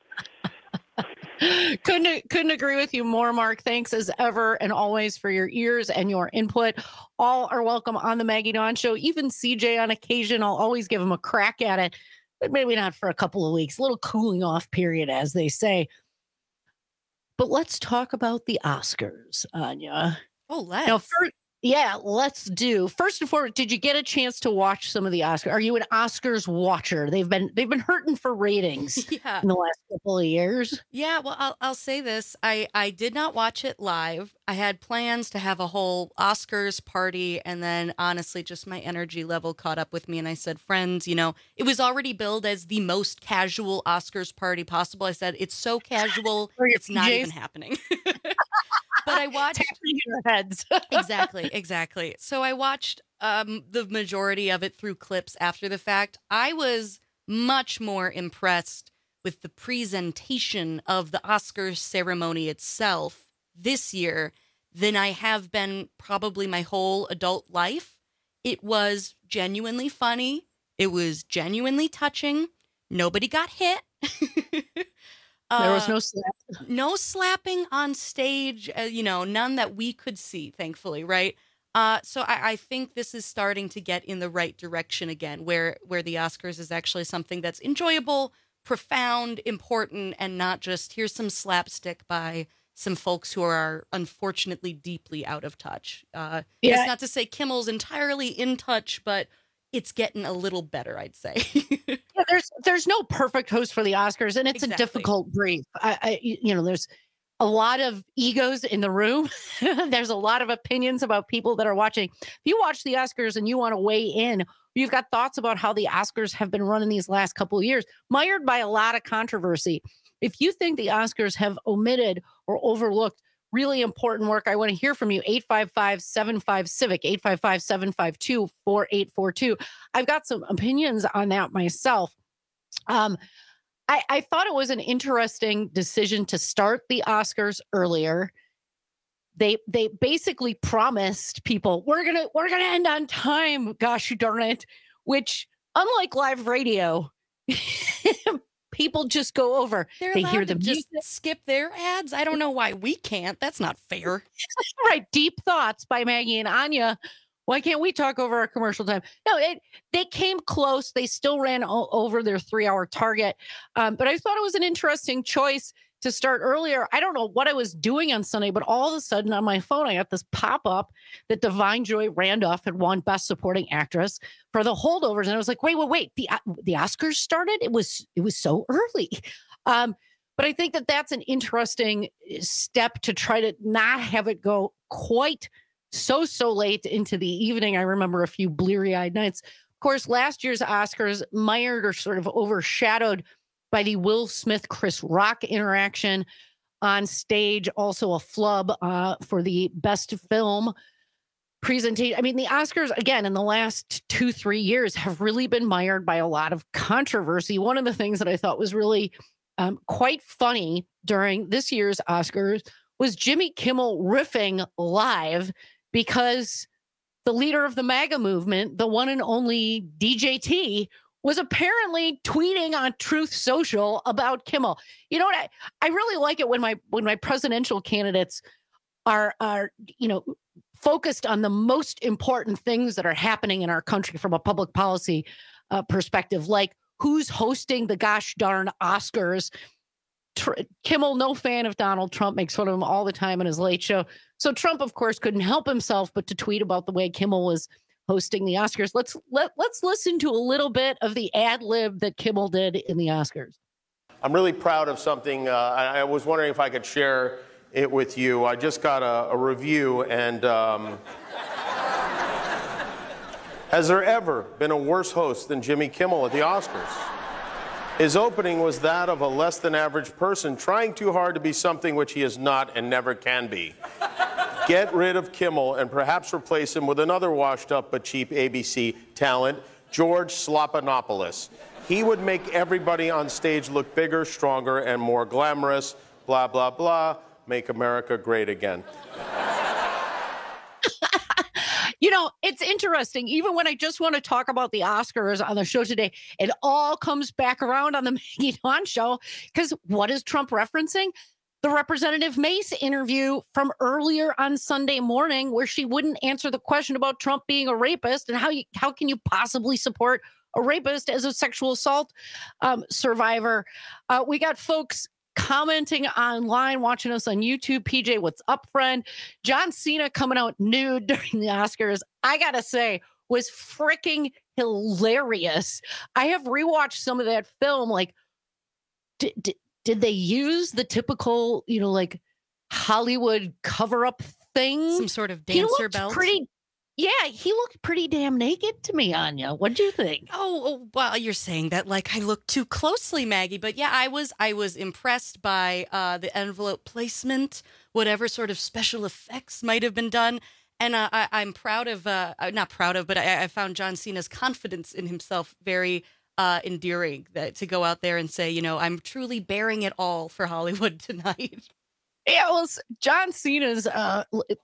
[SPEAKER 16] couldn't couldn't agree with you more, Mark. Thanks as ever and always for your ears and your input. All are welcome on the Maggie Dawn Show. Even C J on occasion. I'll always give him a crack at it, but maybe not for a couple of weeks. A little cooling off period, as they say. But let's talk about the Oscars, Anya.
[SPEAKER 2] Oh, let's.
[SPEAKER 16] Now, first, yeah, let's do. First and foremost, did you get a chance to watch some of the Oscars? Are you an Oscars watcher? They've been they've been hurting for ratings
[SPEAKER 2] yeah.
[SPEAKER 16] in the last couple of years.
[SPEAKER 2] Yeah, well, I'll I'll say this: I I did not watch it live. I had plans to have a whole Oscars party, and then honestly, just my energy level caught up with me, and I said, "Friends, you know, it was already billed as the most casual Oscars party possible." I said, "It's so casual, it's not even happening." But I watched
[SPEAKER 16] tapping your heads.
[SPEAKER 2] exactly, exactly. So I watched um, the majority of it through clips after the fact. I was much more impressed with the presentation of the Oscars ceremony itself this year than I have been probably my whole adult life. It was genuinely funny. It was genuinely touching. Nobody got hit.
[SPEAKER 16] There was no slap.
[SPEAKER 2] Uh, no slapping on stage, uh, you know, none that we could see, thankfully, right? Uh, so I, I think this is starting to get in the right direction again, where where the Oscars is actually something that's enjoyable, profound, important, and not just here's some slapstick by some folks who are unfortunately deeply out of touch. Uh,
[SPEAKER 16] Yeah.
[SPEAKER 2] It's not to say Kimmel's entirely in touch, but it's getting a little better, I'd say.
[SPEAKER 16] Yeah, there's there's no perfect host for the Oscars, and it's
[SPEAKER 2] Exactly.
[SPEAKER 16] a difficult brief. I, I, you know, there's a lot of egos in the room. There's a lot of opinions about people that are watching. If you watch the Oscars and you want to weigh in, you've got thoughts about how the Oscars have been running these last couple of years, mired by a lot of controversy. If you think the Oscars have omitted or overlooked really important work, I want to hear from you. eight five five, seven five, civic, eight five five, seven five two, four eight four two. I've got some opinions on that myself. Um, I, I thought it was an interesting decision to start the Oscars earlier. They they basically promised people, we're gonna we're gonna end on time, gosh darn it, which unlike live radio, people just go over.
[SPEAKER 2] They're
[SPEAKER 16] they
[SPEAKER 2] allowed
[SPEAKER 16] hear
[SPEAKER 2] to
[SPEAKER 16] the
[SPEAKER 2] just
[SPEAKER 16] music.
[SPEAKER 2] skip their ads. I don't know why we can't. That's not fair.
[SPEAKER 16] Right. Deep Thoughts by Maggie and Anya. Why can't we talk over our commercial time? No, it, they came close. They still ran o- over their three hour target. Um, but I thought it was an interesting choice to start earlier. I don't know what I was doing on Sunday, but all of a sudden on my phone, I got this pop up that Divine Joy Randolph had won Best Supporting Actress for The Holdovers. And I was like, wait, wait, wait, the, the Oscars started? It was, it was so early. Um, but I think that that's an interesting step to try to not have it go quite so, so late into the evening. I remember a few bleary eyed nights. Of course, last year's Oscars mired or sort of overshadowed by the Will Smith, Chris Rock interaction on stage. Also a flub uh, for the best film presentation. I mean, the Oscars, again, in the last two, three years have really been mired by a lot of controversy. One of the things that I thought was really um, quite funny during this year's Oscars was Jimmy Kimmel riffing live because the leader of the MAGA movement, the one and only D J T, was apparently tweeting on Truth Social about Kimmel. You know what? I, I really like it when my when my presidential candidates are are, you know, focused on the most important things that are happening in our country from a public policy uh, perspective, like who's hosting the gosh darn Oscars. Tr- Kimmel, no fan of Donald Trump, makes fun of him all the time on his Late Show. So Trump, of course, couldn't help himself but to tweet about the way Kimmel was hosting the Oscars. Let's let let's listen to a little bit of the ad lib that Kimmel did in the Oscars.
[SPEAKER 3] I'm really proud of something. Uh, I, I was wondering if I could share it with you. I just got a, a review, and um, has there ever been a worse host than Jimmy Kimmel at the Oscars? His opening was that of a less than average person trying too hard to be something which he is not and never can be. Get rid of Kimmel and perhaps replace him with another washed up but cheap A B C talent, George Slopanopoulos. He would make everybody on stage look bigger, stronger, and more glamorous. Blah, blah, blah. Make America great again.
[SPEAKER 16] You know, it's interesting. Even when I just want to talk about the Oscars on the show today, it all comes back around on the Maggie Dawn show. Because what is Trump referencing? The Representative Mace interview from earlier on Sunday morning, where she wouldn't answer the question about Trump being a rapist and how you, how can you possibly support a rapist as a sexual assault um, survivor. Uh, we got folks commenting online, watching us on YouTube. P J, what's up, friend? John Cena coming out nude during the Oscars, I gotta say, was freaking hilarious. I have rewatched some of that film. Like, did, did, did they use the typical, you know, like Hollywood cover-up thing?
[SPEAKER 2] Some sort of
[SPEAKER 16] He
[SPEAKER 2] dancer
[SPEAKER 16] looked
[SPEAKER 2] belt?
[SPEAKER 16] Pretty, yeah, he looked pretty damn naked to me, Anya. What do you think?
[SPEAKER 2] Oh, oh, well, you're saying that like I look too closely, Maggie. But yeah, I was I was impressed by uh, the envelope placement, whatever sort of special effects might have been done. And uh, I, I'm proud of, uh, not proud of, but I, I found John Cena's confidence in himself very uh, endearing, that to go out there and say, you know, I'm truly bearing it all for Hollywood tonight.
[SPEAKER 16] Yeah, well, John Cena's, uh,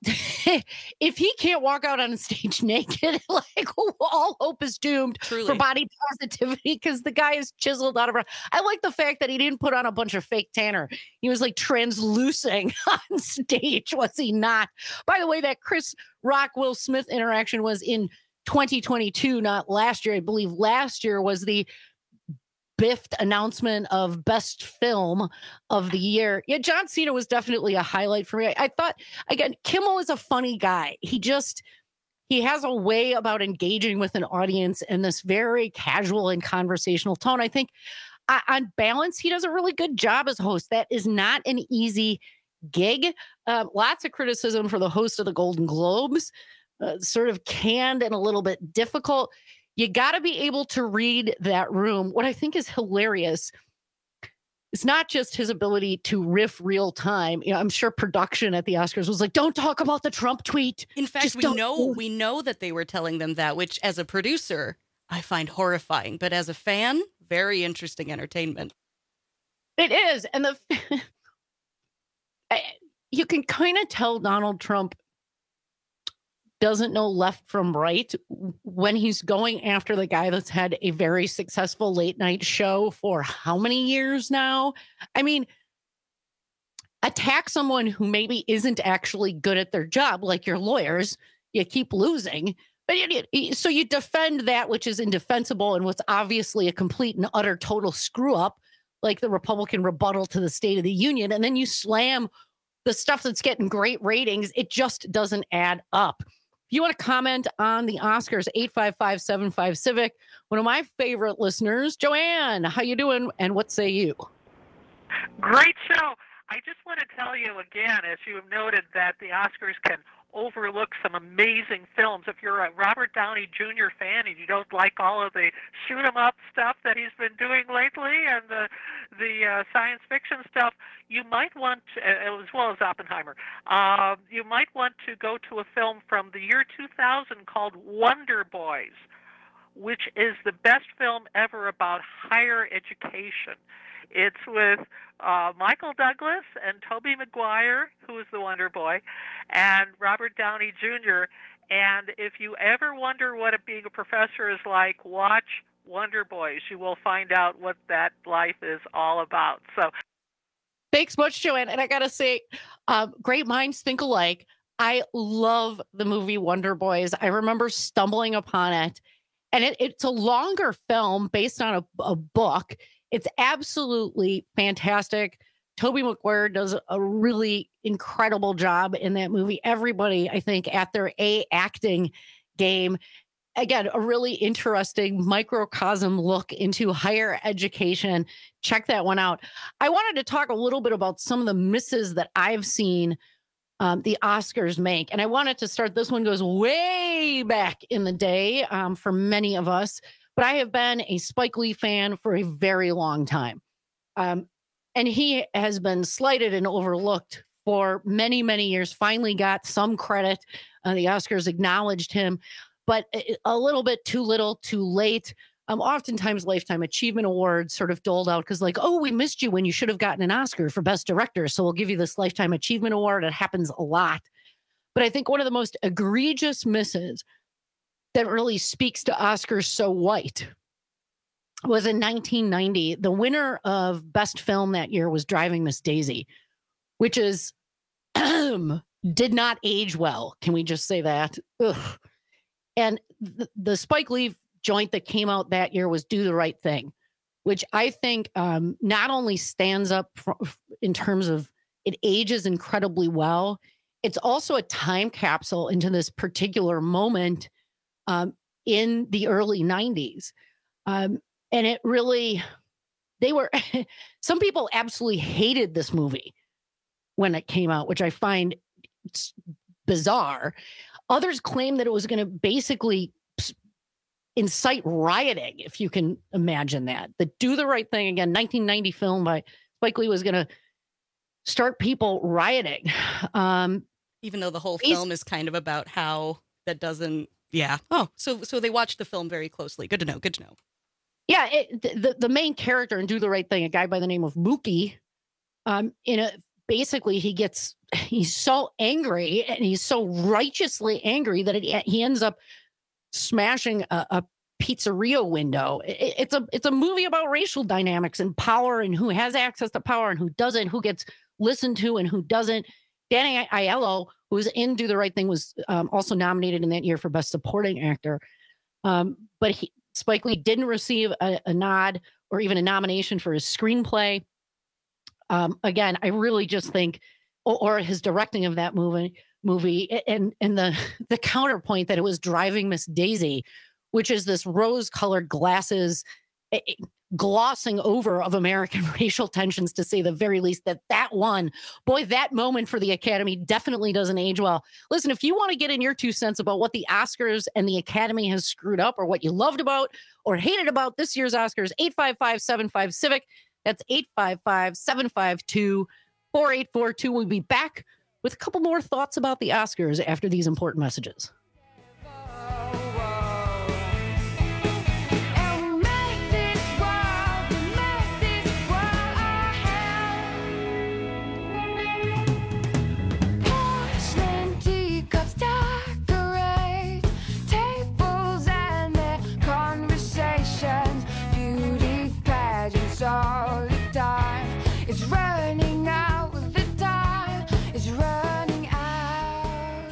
[SPEAKER 16] if he can't walk out on stage naked, like all hope is doomed
[SPEAKER 2] Truly.
[SPEAKER 16] for body positivity, because the guy is chiseled out of. I like the fact that he didn't put on a bunch of fake tanner. He was like translucing on stage, was he not? By the way, that Chris Rock Will Smith interaction was in twenty twenty-two, not last year. I believe last year was the biffed announcement of best film of the year. Yeah, John Cena was definitely a highlight for me. I, I thought, again, Kimmel is a funny guy. He just, he has a way about engaging with an audience in this very casual and conversational tone. I think uh, on balance, he does a really good job as a host. That is not an easy gig. Uh, lots of criticism for the host of the Golden Globes, uh, sort of canned and a little bit difficult. You got to be able to read that room. What I think is hilarious is not just his ability to riff real time. You know, I'm sure production at the Oscars was like, "Don't talk about the Trump tweet."
[SPEAKER 2] In fact,
[SPEAKER 16] Just
[SPEAKER 2] we
[SPEAKER 16] don't-
[SPEAKER 2] know we know that they were telling them that, which as a producer, I find horrifying. But as a fan, very interesting entertainment.
[SPEAKER 16] It is, and the I- you can kind of tell Donald Trump doesn't know left from right when he's going after the guy that's had a very successful late night show for how many years now? I mean, attack someone who maybe isn't actually good at their job, like your lawyers, you keep losing. But it, it, so you defend that which is indefensible and what's obviously a complete and utter total screw up, like the Republican rebuttal to the State of the Union, and then you slam the stuff that's getting great ratings. It just doesn't add up. If you want to comment on the Oscars, eight five five, seven five, Civic. One of my favorite listeners, Joanne, how you doing? And what say you?
[SPEAKER 4] Great show. I just want to tell you again, as you have noted, that the Oscars can overlook some amazing films. If you're a Robert Downey Junior fan and you don't like all of the shoot 'em up stuff that he's been doing lately and the the uh, science fiction stuff, you might want to, uh, as well as Oppenheimer, uh, you might want to go to a film from the year two thousand called Wonder Boys, which is the best film ever about higher education. It's with uh, Michael Douglas and Tobey Maguire, who is the Wonder Boy, and Robert Downey Junior And if you ever wonder what a, being a professor is like, watch Wonder Boys. You will find out what that life is all about. So,
[SPEAKER 16] thanks much, Joanne. And I got to say, uh, great minds think alike. I love the movie Wonder Boys. I remember stumbling upon it, and it, it's a longer film based on a, a book. It's absolutely fantastic. Tobey Maguire does a really incredible job in that movie. Everybody, I think, at their A acting game. Again, a really interesting microcosm look into higher education. Check that one out. I wanted to talk a little bit about some of the misses that I've seen um, the Oscars make. And I wanted to start, this one goes way back in the day um, for many of us. But I have been a Spike Lee fan for a very long time. Um, and he has been slighted and overlooked for many, many years. Finally got some credit. Uh, the Oscars acknowledged him, but a little bit too little, too late. Um, oftentimes Lifetime Achievement Awards sort of doled out because like, oh, we missed you when you should have gotten an Oscar for Best Director. So we'll give you this Lifetime Achievement Award. It happens a lot. But I think one of the most egregious misses that really speaks to Oscars so white was in nineteen ninety. The winner of Best Film that year was Driving Miss Daisy, which is did not age well. Can we just say that? Ugh. And the, the Spike Lee joint that came out that year was Do the Right Thing, which I think um, not only stands up for, in terms of it ages incredibly well, it's also a time capsule into this particular moment Um, in the early nineties. Um, and it really, they were, some people absolutely hated this movie when it came out, which I find bizarre. Others claim that it was going to basically incite rioting, if you can imagine that. The Do the Right Thing, again, nineteen ninety film by Spike Lee, was going to start people rioting. Um,
[SPEAKER 2] Even though the whole film is kind of about how that doesn't, yeah. Oh, so so they watched the film very closely. Good to know. Good to know.
[SPEAKER 16] Yeah, it, the the main character in Do the Right Thing, a guy by the name of Mookie, um, in a basically he gets he's so angry and he's so righteously angry that it, he ends up smashing a, a pizzeria window. It, it's a it's a movie about racial dynamics and power and who has access to power and who doesn't, who gets listened to and who doesn't. Danny Aiello, who was in Do the Right Thing, was um, also nominated in that year for Best Supporting Actor. Um, but he, Spike Lee didn't receive a, a nod or even a nomination for his screenplay. Um, again, I really just think, or, or his directing of that movie, movie, and and the the counterpoint that it was Driving Miss Daisy, which is this rose-colored glasses, it, it, glossing over of American racial tensions, to say the very least. That that one, boy, that moment for the Academy definitely doesn't age well. Listen, if you want to get in your two cents about what the Oscars and the Academy has screwed up, or what you loved about or hated about this year's Oscars, eight five five, seven five, Civic. That's eight five five, seven five two, four eight four two. We'll be back with a couple more thoughts about the Oscars after these important messages.
[SPEAKER 15] All the time it's running out, the time is running out.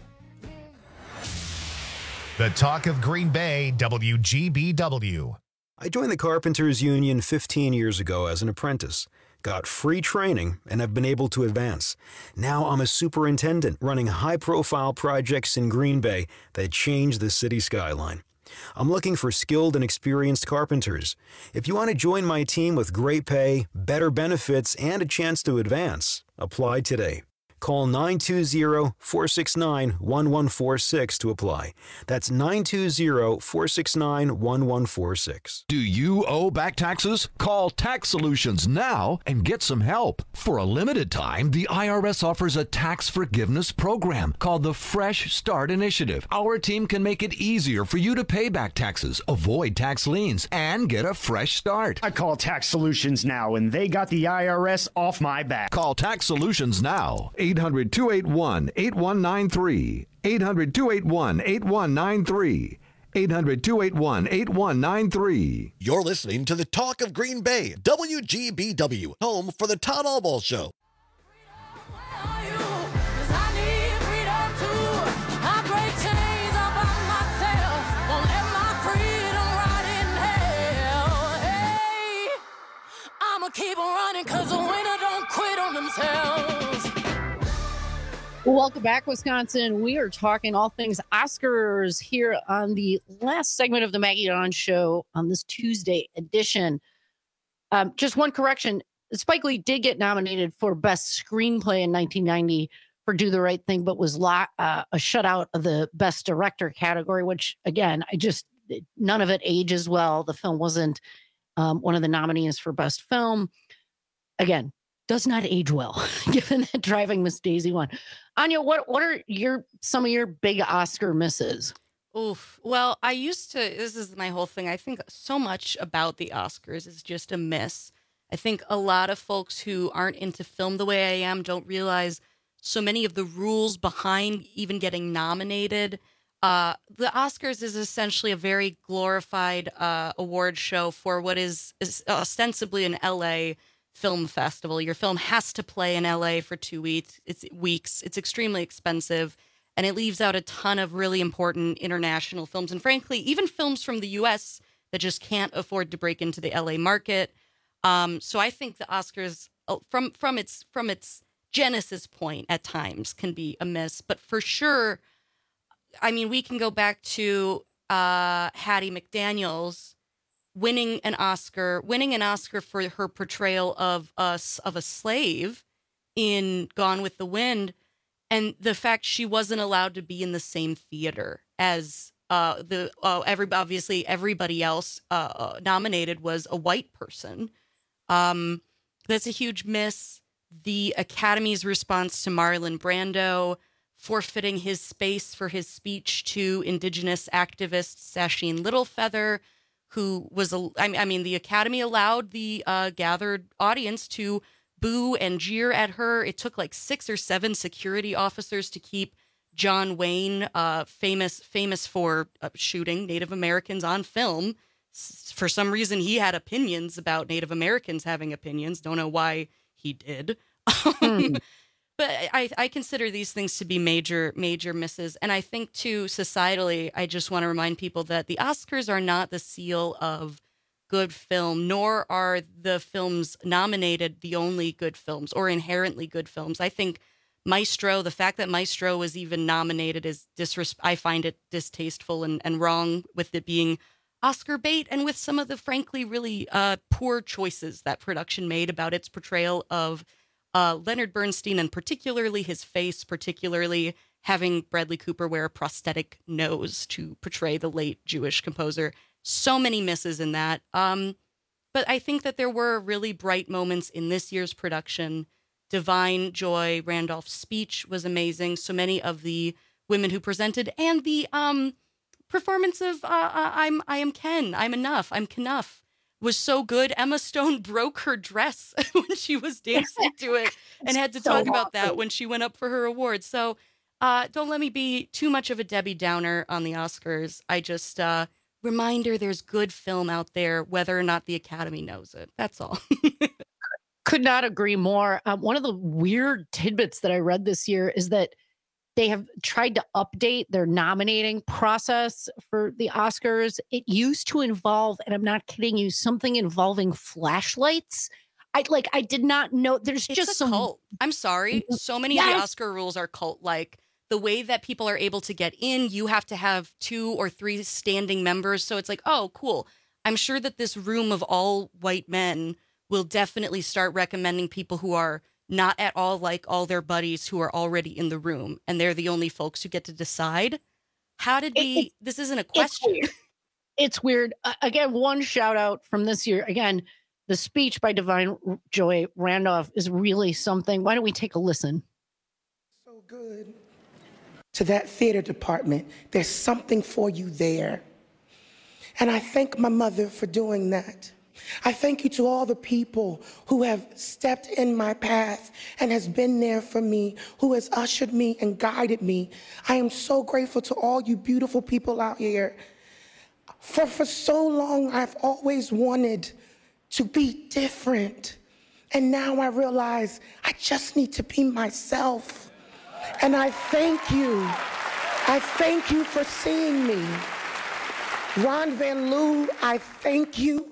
[SPEAKER 10] The Talk of Green Bay, W G B W.
[SPEAKER 5] I joined the Carpenters Union fifteen years ago as an apprentice, got free training, and have been able to advance. Now I'm a superintendent running high-profile projects in Green Bay that change the city skyline. I'm looking for skilled and experienced carpenters. If you want to join my team with great pay, better benefits, and a chance to advance, apply today. Call nine two zero, four six nine, one one four six to apply. That's nine two zero, four six nine, one one four six.
[SPEAKER 6] Do you owe back taxes? Call Tax Solutions now and get some help. For a limited time, the I R S offers a tax forgiveness program called the Fresh Start Initiative. Our team can make it easier for you to pay back taxes, avoid tax liens, and get a fresh start.
[SPEAKER 7] I call Tax Solutions now, and they got the I R S off my back.
[SPEAKER 6] Call Tax Solutions now. eight hundred, two eight one, eight one nine three. eight hundred, two eight one, eight one nine three. eight hundred, two eight one, eight one nine three.
[SPEAKER 14] You're listening to the Talk of Green Bay, W G B W, home for the Todd Albaugh Show.
[SPEAKER 15] Keep on running because the winner don't quit on themselves.
[SPEAKER 16] Welcome back, Wisconsin. We are talking all things Oscars here on the last segment of the Maggie Dawn Show on this Tuesday edition. Um, just one correction. Spike Lee did get nominated for Best Screenplay in nineteen ninety for Do the Right Thing, but was lo- uh, a shutout of the Best Director category, which, again, I just, none of it ages well. The film wasn't Um, one of the nominees for Best Film. Again, does not age well, given that Driving Miss Daisy won. Anya, what what are your some of your big Oscar misses?
[SPEAKER 2] Oof. Well, I used to, this is my whole thing. I think so much about the Oscars is just a miss. I think a lot of folks who aren't into film the way I am don't realize so many of the rules behind even getting nominated. Uh, the Oscars is essentially a very glorified uh, award show for what is, is ostensibly an L A film festival. Your film has to play in L A for two weeks. It's weeks. It's extremely expensive, and it leaves out a ton of really important international films, and frankly, even films from the U S that just can't afford to break into the L A market. Um, so I think the Oscars, from from its from its genesis point, at times can be a miss, but for sure. I mean, we can go back to uh, Hattie McDaniels winning an Oscar, winning an Oscar for her portrayal of us of a slave in Gone with the Wind, and the fact she wasn't allowed to be in the same theater as uh, the uh, every obviously everybody else uh, nominated was a white person. Um, that's a huge miss. The Academy's response to Marlon Brando forfeiting his space for his speech to Indigenous activist Sasheen Littlefeather, who was, a, I mean, the Academy allowed the uh, gathered audience to boo and jeer at her. It took like six or seven security officers to keep John Wayne, uh, famous famous for uh, shooting Native Americans on film. S- for some reason, he had opinions about Native Americans having opinions. Don't know why he did. Hmm. But I, I consider these things to be major, major misses. And I think, too, societally, I just want to remind people that the Oscars are not the seal of good film, nor are the films nominated the only good films or inherently good films. I think Maestro, the fact that Maestro was even nominated is disres- I find it distasteful and, and wrong, with it being Oscar bait and with some of the, frankly, really uh, poor choices that production made about its portrayal of Uh, Leonard Bernstein, and particularly his face, particularly having Bradley Cooper wear a prosthetic nose to portray the late Jewish composer. So many misses in that. Um, but I think that there were really bright moments in this year's production. Divine Joy Randolph's speech was amazing. So many of the women who presented, and the um, performance of uh, uh, I'm I am Ken, I'm enough, I'm Knuff, was so good. Emma Stone broke her dress when she was dancing to it and had to
[SPEAKER 16] So
[SPEAKER 2] talk about
[SPEAKER 16] awesome.
[SPEAKER 2] that when she went up for her award. So uh, don't let me be too much of a Debbie Downer on the Oscars. I just, uh, reminder, there's good film out there, whether or not the Academy knows it. That's all.
[SPEAKER 16] Could not agree more. Um, one of the weird tidbits that I read this year is that they have tried to update their nominating process for the Oscars. It used to involve, and I'm not kidding you, something involving flashlights. I like, I did not know. There's
[SPEAKER 2] It's
[SPEAKER 16] just
[SPEAKER 2] a
[SPEAKER 16] some
[SPEAKER 2] cult. I'm sorry. So many of the
[SPEAKER 16] Yes.
[SPEAKER 2] Oscar rules are cult-like. The way that people are able to get in, you have to have two or three standing members. So it's like, oh, cool. I'm sure that this room of all white men will definitely start recommending people who are not at all like all their buddies who are already in the room, and they're the only folks who get to decide. How did we?
[SPEAKER 16] It-
[SPEAKER 2] this isn't a
[SPEAKER 16] It's
[SPEAKER 2] question.
[SPEAKER 16] weird. It's weird. Uh, again, one shout out from this year. Again, the speech by Divine Joy Randolph is really something. Why don't we take a listen?
[SPEAKER 8] To that theater department. There's something for you there. And I thank my mother for doing that. I thank you to all the people who have stepped in my path and has been there for me, who has ushered me and guided me. I am so grateful to all you beautiful people out here. For, for so long, I've always wanted to be different. And now I realize I just need to be myself. And I thank you. I thank you for seeing me. Ron Van Loo, I thank you.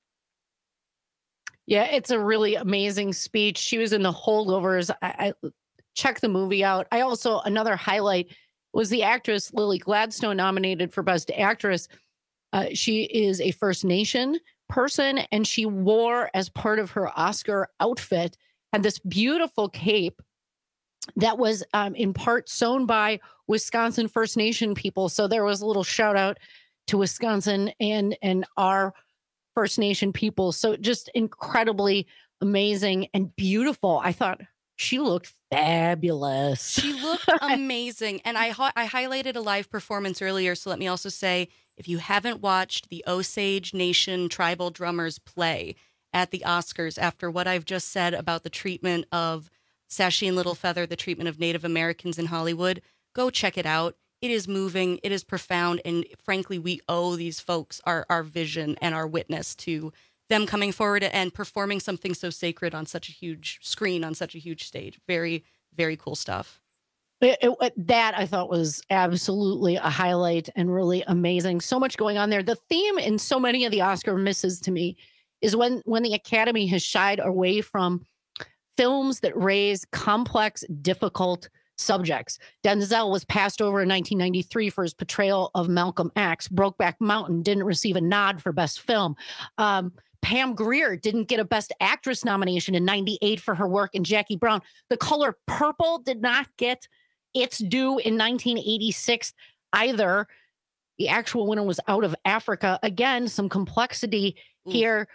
[SPEAKER 16] Yeah, it's a really amazing speech. She was in The Holdovers. I, I check the movie out. I also, another highlight was the actress Lily Gladstone, nominated for Best Actress. Uh, she is a First Nation person, and she wore, as part of her Oscar outfit, had this beautiful cape that was um, in part sewn by Wisconsin First Nation people. So there was a little shout out to Wisconsin and and our First Nation people. So just incredibly amazing and beautiful. I thought she looked fabulous.
[SPEAKER 2] She looked amazing. And I hi- I highlighted a live performance earlier. So let me also say, if you haven't watched the Osage Nation tribal drummers play at the Oscars, after what I've just said about the treatment of Sashi and Littlefeather, the treatment of Native Americans in Hollywood, go check it out. It is moving. It is profound. And frankly, we owe these folks our, our vision and our witness to them coming forward and performing something so sacred on such a huge screen, on such a huge stage. Very, very cool stuff.
[SPEAKER 16] It, it, that I thought was absolutely a highlight and really amazing. So much going on there. The theme in so many of the Oscar misses to me is when, when the Academy has shied away from films that raise complex, difficult subjects. Denzel was passed over in nineteen ninety-three for his portrayal of Malcolm X. Brokeback Mountain didn't receive a nod for Best Film. Um, Pam Grier didn't get a Best Actress nomination in ninety-eight for her work in Jackie Brown. The Color Purple did not get its due in nineteen eighty-six either. The actual winner was Out of Africa. Again, some complexity
[SPEAKER 2] Ooh.
[SPEAKER 16] here.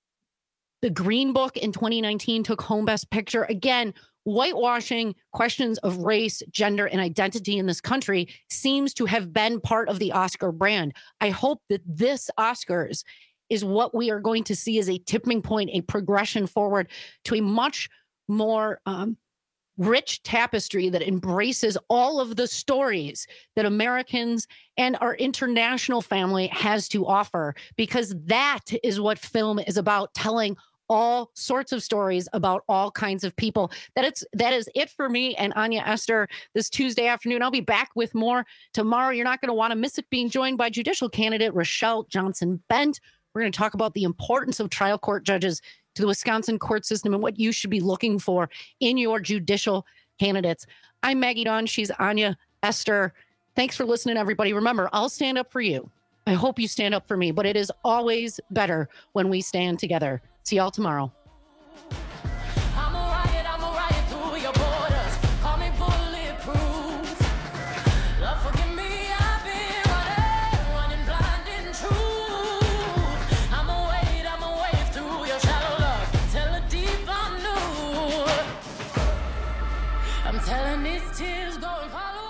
[SPEAKER 16] The Green Book in twenty nineteen took home Best Picture. Again, whitewashing questions of race, gender, and identity in this country seems to have been part of the Oscar brand. I hope that this Oscars is what we are going to see as a tipping point, a progression forward to a much more um, rich tapestry that embraces all of the stories that Americans and our international family has to offer, because that is what film is about, telling all sorts of stories about all kinds of people. That it's that is it for me and Anya Esther this Tuesday afternoon. I'll be back with more tomorrow. You're not going to want to miss it, being joined by judicial candidate Rochelle Johnson Bent. We're going to talk about the importance of trial court judges to the Wisconsin court system and what you should be looking for in your judicial candidates. I'm Maggie Dawn. She's Anya Esther. Thanks for listening, everybody. Remember, I'll stand up for you. I hope you stand up for me, but it is always better when we stand together. See y'all tomorrow.
[SPEAKER 15] I'm a riot, I'm a riot through your borders. Call me bulletproof. Lord, forgive me, I've been running, running blind in truth. I'm a wade, I'm a wave through your shallow love. Tell the deep I knew. I'm telling these tears going far away.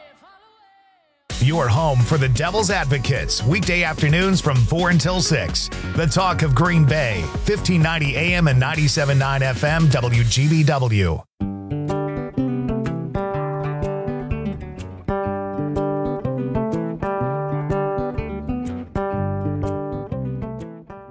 [SPEAKER 10] Your home for the Devil's Advocates, weekday afternoons from four until six. The Talk of Green Bay, fifteen ninety A M and ninety-seven point nine F M, W G B W.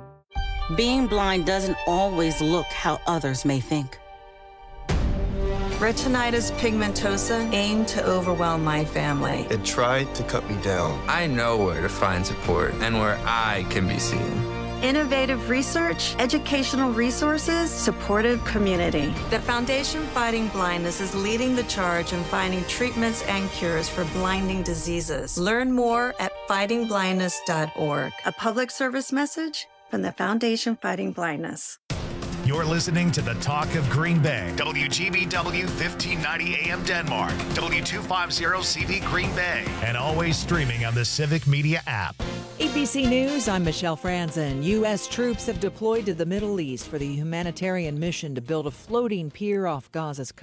[SPEAKER 9] Being blind doesn't always look how others may think. Retinitis pigmentosa aimed to overwhelm my family.
[SPEAKER 13] It tried to cut me down. I know where to find support and where I can be seen.
[SPEAKER 9] Innovative research, educational resources, supportive community. The Foundation Fighting Blindness is leading the charge in finding treatments and cures for blinding diseases. Learn more at fighting blindness dot org. A public service message from the Foundation Fighting Blindness.
[SPEAKER 10] You're listening to the Talk of Green Bay. W G B W fifteen ninety A M Denmark. W two fifty C V Green Bay. And always streaming on the Civic Media app.
[SPEAKER 17] A B C News, I'm Michelle Franzen. U S troops have deployed to the Middle East for the humanitarian mission to build a floating pier off Gaza's